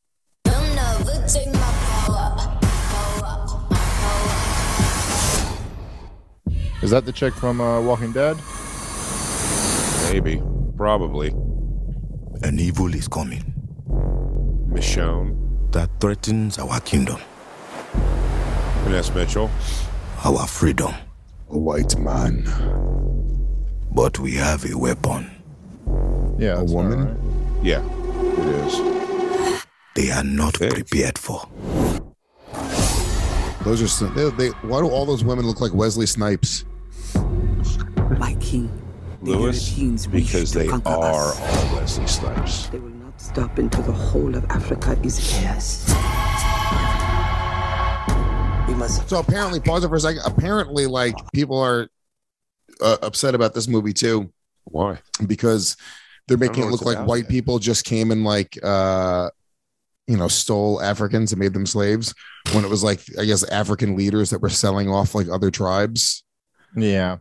it. Is that the chick from Walking Dead? Maybe. Probably. An evil is coming Michonne. that threatens our kingdom, Vanessa Mitchell. our freedom. A white man. But we have a weapon. Yeah, A woman? Yeah, it is. They are not prepared for. Those are some, they why do all those women look like Wesley Snipes? My king. the Lewis, Europeans wish because to they conquer are us. all Wesley Snipes. They will not stop until the whole of Africa is theirs. We must. So apparently, pause it for a second. Apparently, like people are upset about this movie too. Why? Because they're making know it what look it's like about white yet. people just came and like stole Africans and made them slaves, when it was like, I guess, African leaders that were selling off like other tribes. Yeah.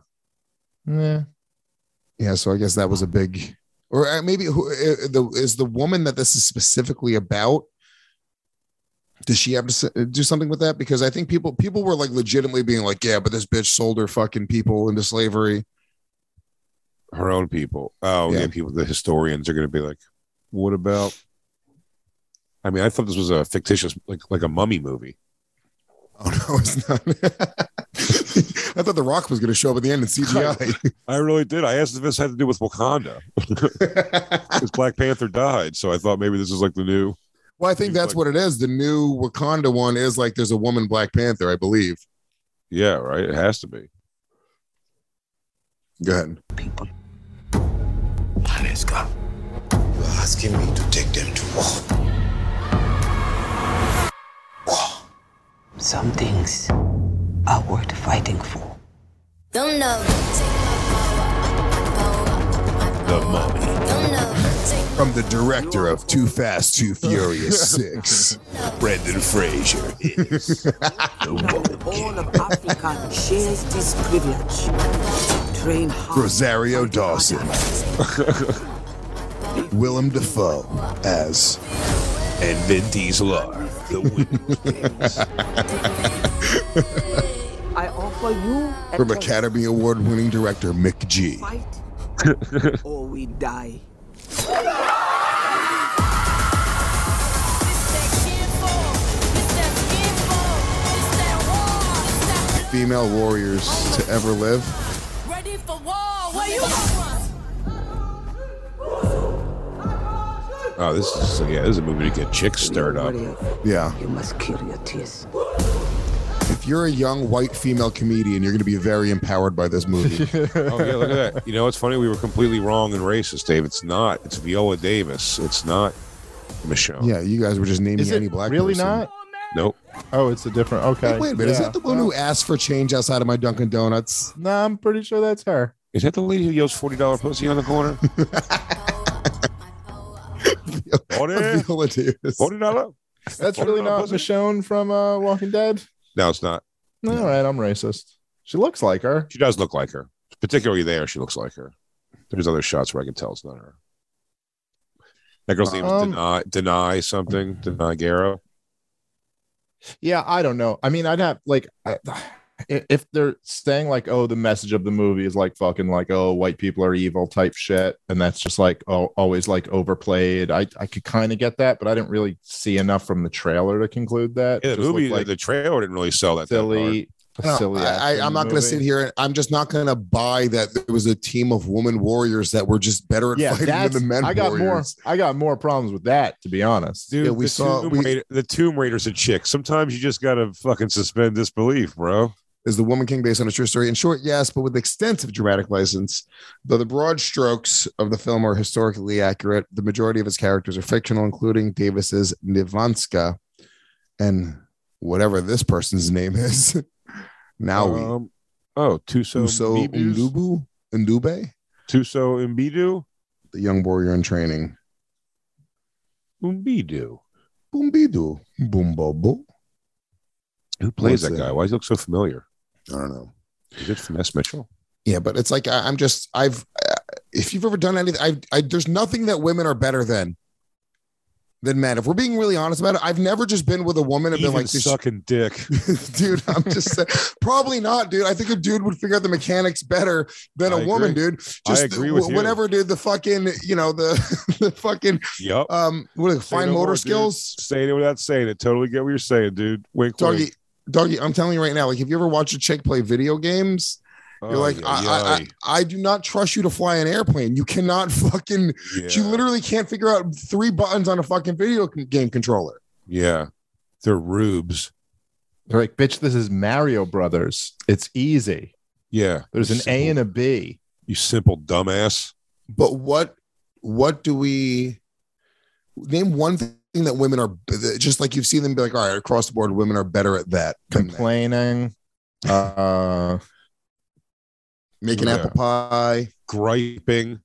Yeah, so I guess that was a big, or maybe is the woman that this is specifically about? Does she have to do something with that? Because I think people were like legitimately being like, yeah, but this bitch sold her fucking people into slavery. Her own people. Oh, yeah. People. The historians are going to be like, what about? I mean, I thought this was a fictitious, like a mummy movie. Oh no, it's not. I thought The Rock was going to show up at the end in CGI. I really did. I asked if this had to do with Wakanda because Black Panther died, so I thought maybe this is like the new. Well, I think that's what it is. The new Wakanda one is like there's a woman Black Panther, I believe. Yeah, right. It has to be. Go ahead. People. Haneska, you're asking me to take them to war. Some things are worth fighting for. Don't know. The Mummy. From the director of Too Fast, Too Furious 6, Brendan Fraser is the Woman All of Africa shares this privilege. Train hard. Rosario Dawson. Willem Dafoe as and Vin Diesel are the Wings. I offer you a from choice. Academy Award winning director Mick G. Fight or we die. Female warriors to ever live. Ready for war. Where you Oh, this is a movie to get chicks stirred up. Yeah. You must kill your tears. If you're a young white female comedian, you're going to be very empowered by this movie. Oh yeah, look at that. You know, it's funny. We were completely wrong and racist, Dave. It's not. It's Viola Davis. It's not Michonne. Yeah, you guys were just naming Is it any black really person. not? Nope. Oh, it's a different. Okay. Hey, wait a minute. Is that the one who asked for change outside of my Dunkin' Donuts? No, I'm pretty sure that's her. Is that the lady who yells $40 pussy on the corner? Viola Davis. $40. That's really not Michonne from Walking Dead. No, it's not. All right, I'm racist. She looks like her. She does look like her. Particularly there, she looks like her. There's other shots where I can tell it's not her. That girl's name is Deny something. Deny Guerra. Yeah, I don't know. I mean, I'd have like if they're saying like, oh, the message of the movie is like fucking like, oh, white people are evil type shit, and that's just like always like overplayed. I could kind of get that, but I didn't really see enough from the trailer to conclude that. Yeah, the movie, like the trailer didn't really sell that. Silly. I'm not going to sit here. I'm just not going to buy that there was a team of woman warriors that were just better at fighting than the men warriors. I got more problems with that, to be honest. Dude, the Tomb Raider's a chick. Sometimes you just got to fucking suspend disbelief, bro. Is the Woman King based on a true story? In short, yes, but with extensive dramatic license. Though the broad strokes of the film are historically accurate, the majority of its characters are fictional, including Davis's Nivanska and whatever this person's name is. Now Tuso Ndube? Tuso Mbidu? The young warrior in training. Mbidu. Boombobo. Who plays that guy? Why does he look so familiar? I don't know. Is it Finesse Mitchell? Yeah, but it's like if you've ever done anything, there's nothing that women are better than men. If we're being really honest about it, I've never just been with a woman and been like sucking dick. Dude, I'm just saying, probably not, dude. I think a dude would figure out the mechanics better than a woman, dude. I agree with you. Whatever, dude, the fucking, the fucking fine motor skills. Saying it without saying it. Totally get what you're saying, dude. Wink, Doggy, I'm telling you right now, like if you ever watch a chick play video games, you're like, I do not trust you to fly an airplane. You cannot fucking. Yeah. She literally can't figure out 3 buttons on a fucking video game controller. Yeah, they're rubes. They're like, bitch, this is Mario Brothers. It's easy. Yeah, there's an A and a B. You simple dumbass. But what do we name one thing that women are just like you've seen them be like, all right, across the board, women are better at that. Complaining. Making apple pie, griping.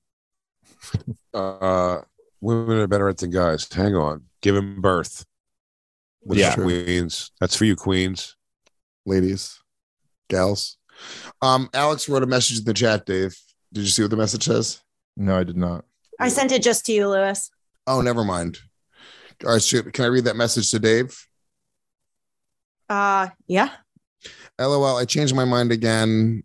Women are better at than guys. Hang on, giving birth. Queens. That's for you, queens, ladies, gals. Alex wrote a message in the chat. Dave, did you see what the message says? No, I did not. I sent it just to you, Lewis. Oh, never mind. All right, can I read that message to Dave? Yeah. LOL. I changed my mind again.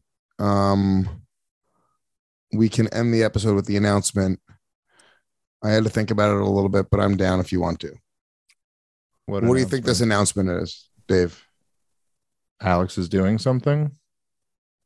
We can end the episode with the announcement. I had to think about it a little bit, but I'm down if you want to. What do you think this announcement is, Dave? Alex is doing something.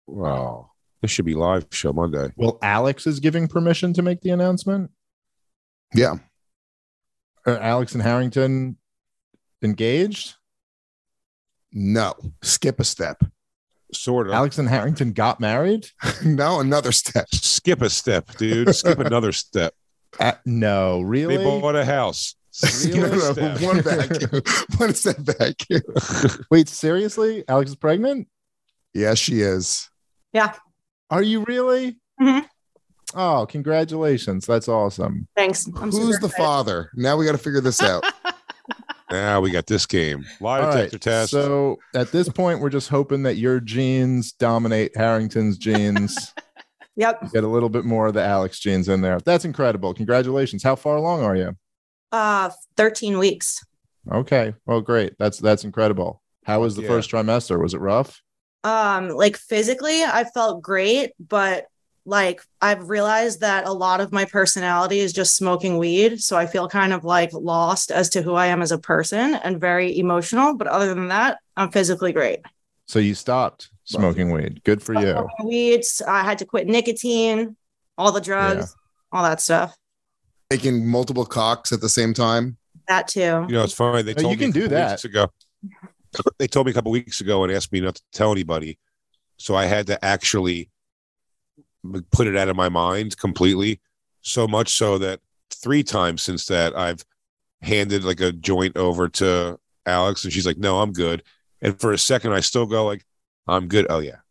Wow. This should be live show Monday. Well, Alex is giving permission to make the announcement. Yeah. Are Alex and Harrington engaged? No. Skip a step. Sort of. Alex and Harrington got married? No, another step. Skip a step, dude. Skip another step. No, really? They bought a house. Really? One back. One step back. Wait, seriously? Alex is pregnant? Yeah, she is. Yeah. Are you really? Mm-hmm. Oh, congratulations. That's awesome. Thanks. Who's the father? Now we got to figure this out. Now we got this game. Lie detector test. So at this point, we're just hoping that your genes dominate Harrington's genes. Yep. Get a little bit more of the Alex genes in there. That's incredible. Congratulations. How far along are you? 13 weeks. Okay. Well, great. That's incredible. How was the first trimester? Was it rough? Like physically, I felt great, but like I've realized that a lot of my personality is just smoking weed. So I feel kind of like lost as to who I am as a person and very emotional. But other than that, I'm physically great. So you stopped smoking weed. Good for you. Weeds. I had to quit nicotine, all the drugs, all that stuff. Taking multiple cocks at the same time. That too. You know, it's funny. They told you can me do that. Weeks ago. They told me a couple weeks ago and asked me not to tell anybody. So I had to actually put it out of my mind completely. So much so that 3 times since that I've handed like a joint over to Alex and she's like, no, I'm good. And for a second, I still go like, I'm good. Oh yeah.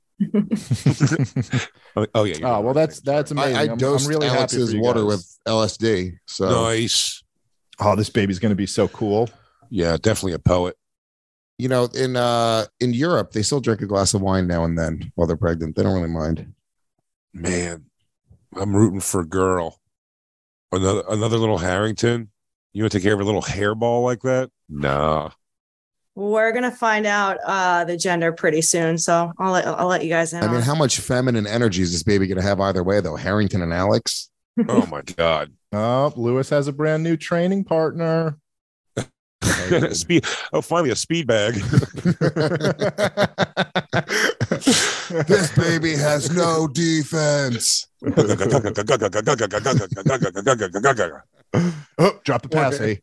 Oh yeah. Oh well, that's amazing. I dosed I'm really Alex's happy for you water guys. with LSD. So nice. Oh, this baby's going to be so cool. Yeah, definitely a poet. You know, in Europe, they still drink a glass of wine now and then while they're pregnant. They don't really mind. Man, I'm rooting for a girl. Another little Harrington. You want to take care of a little hairball like that? Nah. We're gonna find out the gender pretty soon, so I'll let you guys in. I mean, how much feminine energy is this baby going to have either way, though? Harrington and Alex? Oh, my God. Oh, Lewis has a brand new training partner. Finally a speed bag. This baby has no defense. Oh, drop the pass, hey.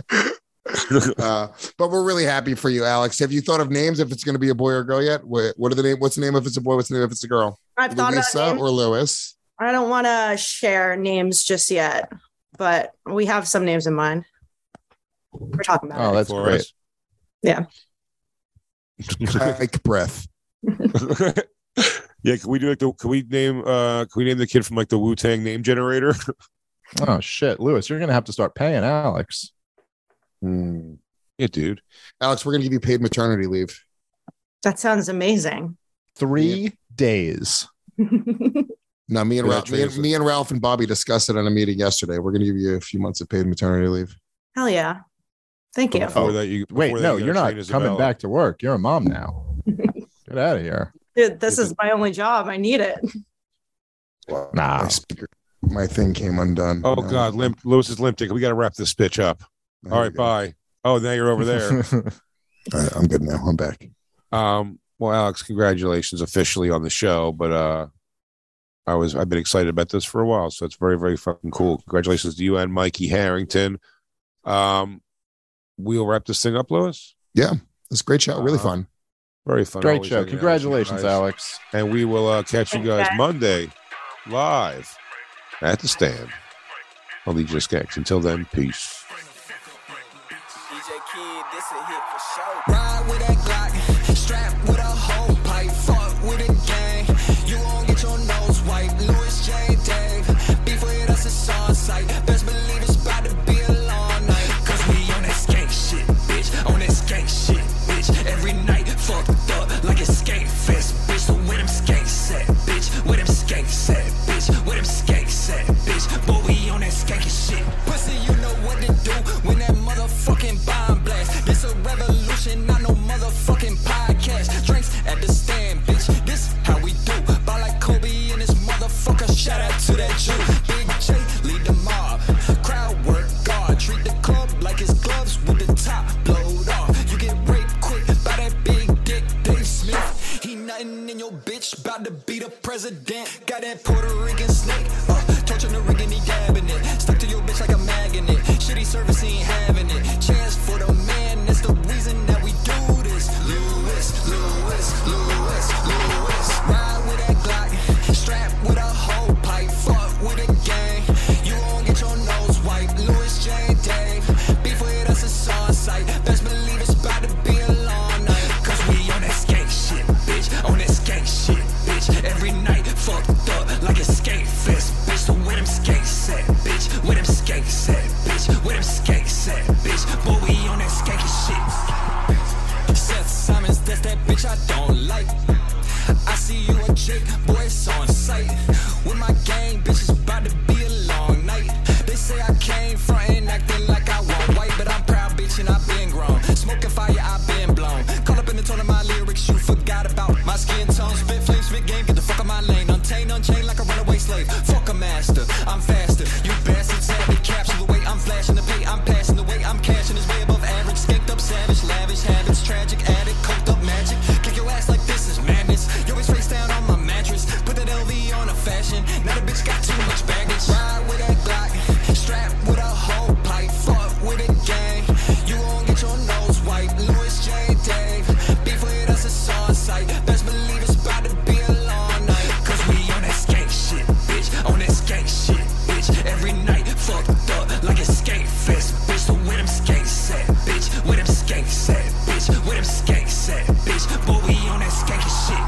But we're really happy for you, Alex. Have you thought of names if it's going to be a boy or girl yet? What are the name? What's the name if it's a boy? What's the name if it's a girl? I've thought about Louisa names. or Lewis? I don't want to share names just yet, but we have some names in mind. We're talking about. Oh, that's great. Yeah. Like breath. Yeah, can we do like can we name the kid from like the Wu-Tang name generator? Oh shit, Lewis, you're gonna have to start paying Alex. Yeah, dude. Alex, we're gonna give you paid maternity leave. That sounds amazing. 3 days. No, me and Ralph and Bobby discussed it in a meeting yesterday. We're gonna give you a few months of paid maternity leave. Hell yeah. Thank you. You're not coming back to work. You're a mom now. Get out of here. Dude, this is my only job. I need it. Nah. My thing came undone. Oh God, Lewis is limping. We got to wrap this bitch up. All right, bye. Oh, now you're over there. I'm good now. I'm back. Well, Alex, congratulations officially on the show. But I've been excited about this for a while, so it's very, very fucking cool. Congratulations to you and Mikey Harrington. We'll wrap this thing up, Lewis. Yeah, it's a great show. Really fun. Very fun. Great Always show. hanging out Congratulations, with you guys. Alex. And we will catch you guys Monday live at the stand on Legion of Skanks. Until then, peace. Ride with that Glock, strapped with a whole pipe, fuck with a gang. You won't get your nose wiped. Louis J. Dave, beef with us is on site. Best believe it's about to be a long night. Cause we on that skank shit, bitch. On that skank shit, bitch. Every night fucked up like a skank fest, bitch. So where them skanks at, bitch? Where them skanks at, bitch? Where them skanks at, bitch? Boy, we on that skanky shit. Pussy, you know what to do when that motherfucking bomb blast. This a revolution, not no motherfucking podcast. Drinks at the stand, bitch. This how we do. Ball like Kobe and this motherfucker. Shout out to that Jew. Big J, lead the mob. Crowd work, guard. Treat the club like it's gloves with the top blowed off. You get raped quick by that big dick Dave Smith. He nice. Nothing in your bitch, about to be the president. Got that Puerto Rican snake, torching the rig and he dabbing it. Stuck to your bitch like a magnet. Shitty service, he ain't having it. Chance for the man, that's the reason that we do this. Lewis. Ride with that Glock, strap with a whole pipe. Fuck with a gang, you won't get your nose wiped. Louis J. Dave, beef with us is on sight. Best believe it's about to be a long night. Cause we on that skate shit, bitch. On that skate shit, bitch. Every night, fucked up like a skate fest, bitch. So where them skates at, bitch? Where them skates at, bitch? Where them skates at, bitch? Boy, we on that skate shit. Seth Simons, that's that bitch I don't like. I see you a chick, boy, it's on sight. With my gang, bitch, it's about to be a long night. They say I came frontin', acting like I want white, but I'm proud, bitch, and I've been grown. Smoking fire, I've been blown. Caught up in the tone of my lyrics, you forgot about my skin tone. Spit flame, spit game, get the fuck out my lane. Unchained like a runaway slave. Fuck a master, I'm faster. You bastards had to capture the way I'm flashing the pay. I'm passing the way, I'm cashing his way above average. Skanked up savage, lavish habits, tragic addict, coked up magic. Kick your ass like this is madness. You always face down on my mattress. Put that LV on a fashion. Now the bitch got too much baggage. Ride with that Glock, strap with a whole pipe. Fuck with a gang, you won't get your nose wiped. Louis J. Dave, beef with us is on sight. Best believe it's about to be a long night. Cause we on that skate shit, bitch. On that skate shit, bitch. Every night, fucked up like a skate fest, bitch. So where them skates at, bitch? Where them skates at, bitch? Where them skates at, bitch? Boy, we on that skate shit.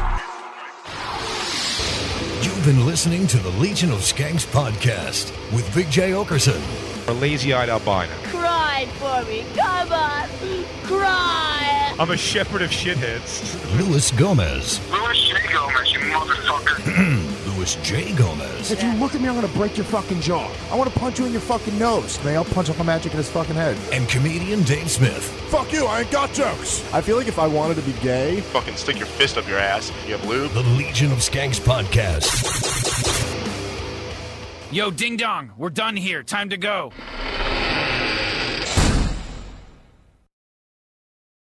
You've been listening to the Legion of Skanks podcast with Big J. Okerson. A lazy-eyed albino. Cry for me. Come on. Cry. I'm a shepherd of shitheads. Louis Gomez. Louis J. Gomez, you motherfucker. Louis J. Gomez. If you look at me, I'm gonna break your fucking jaw. I want to punch you in your fucking nose. I'll punch up a magic in his fucking head. And comedian Dave Smith. Fuck you, I ain't got jokes. I feel like if I wanted to be gay, Fucking stick your fist up your ass if you have lube. The Legion of Skanks podcast. Yo, ding dong, we're done here. Time to go.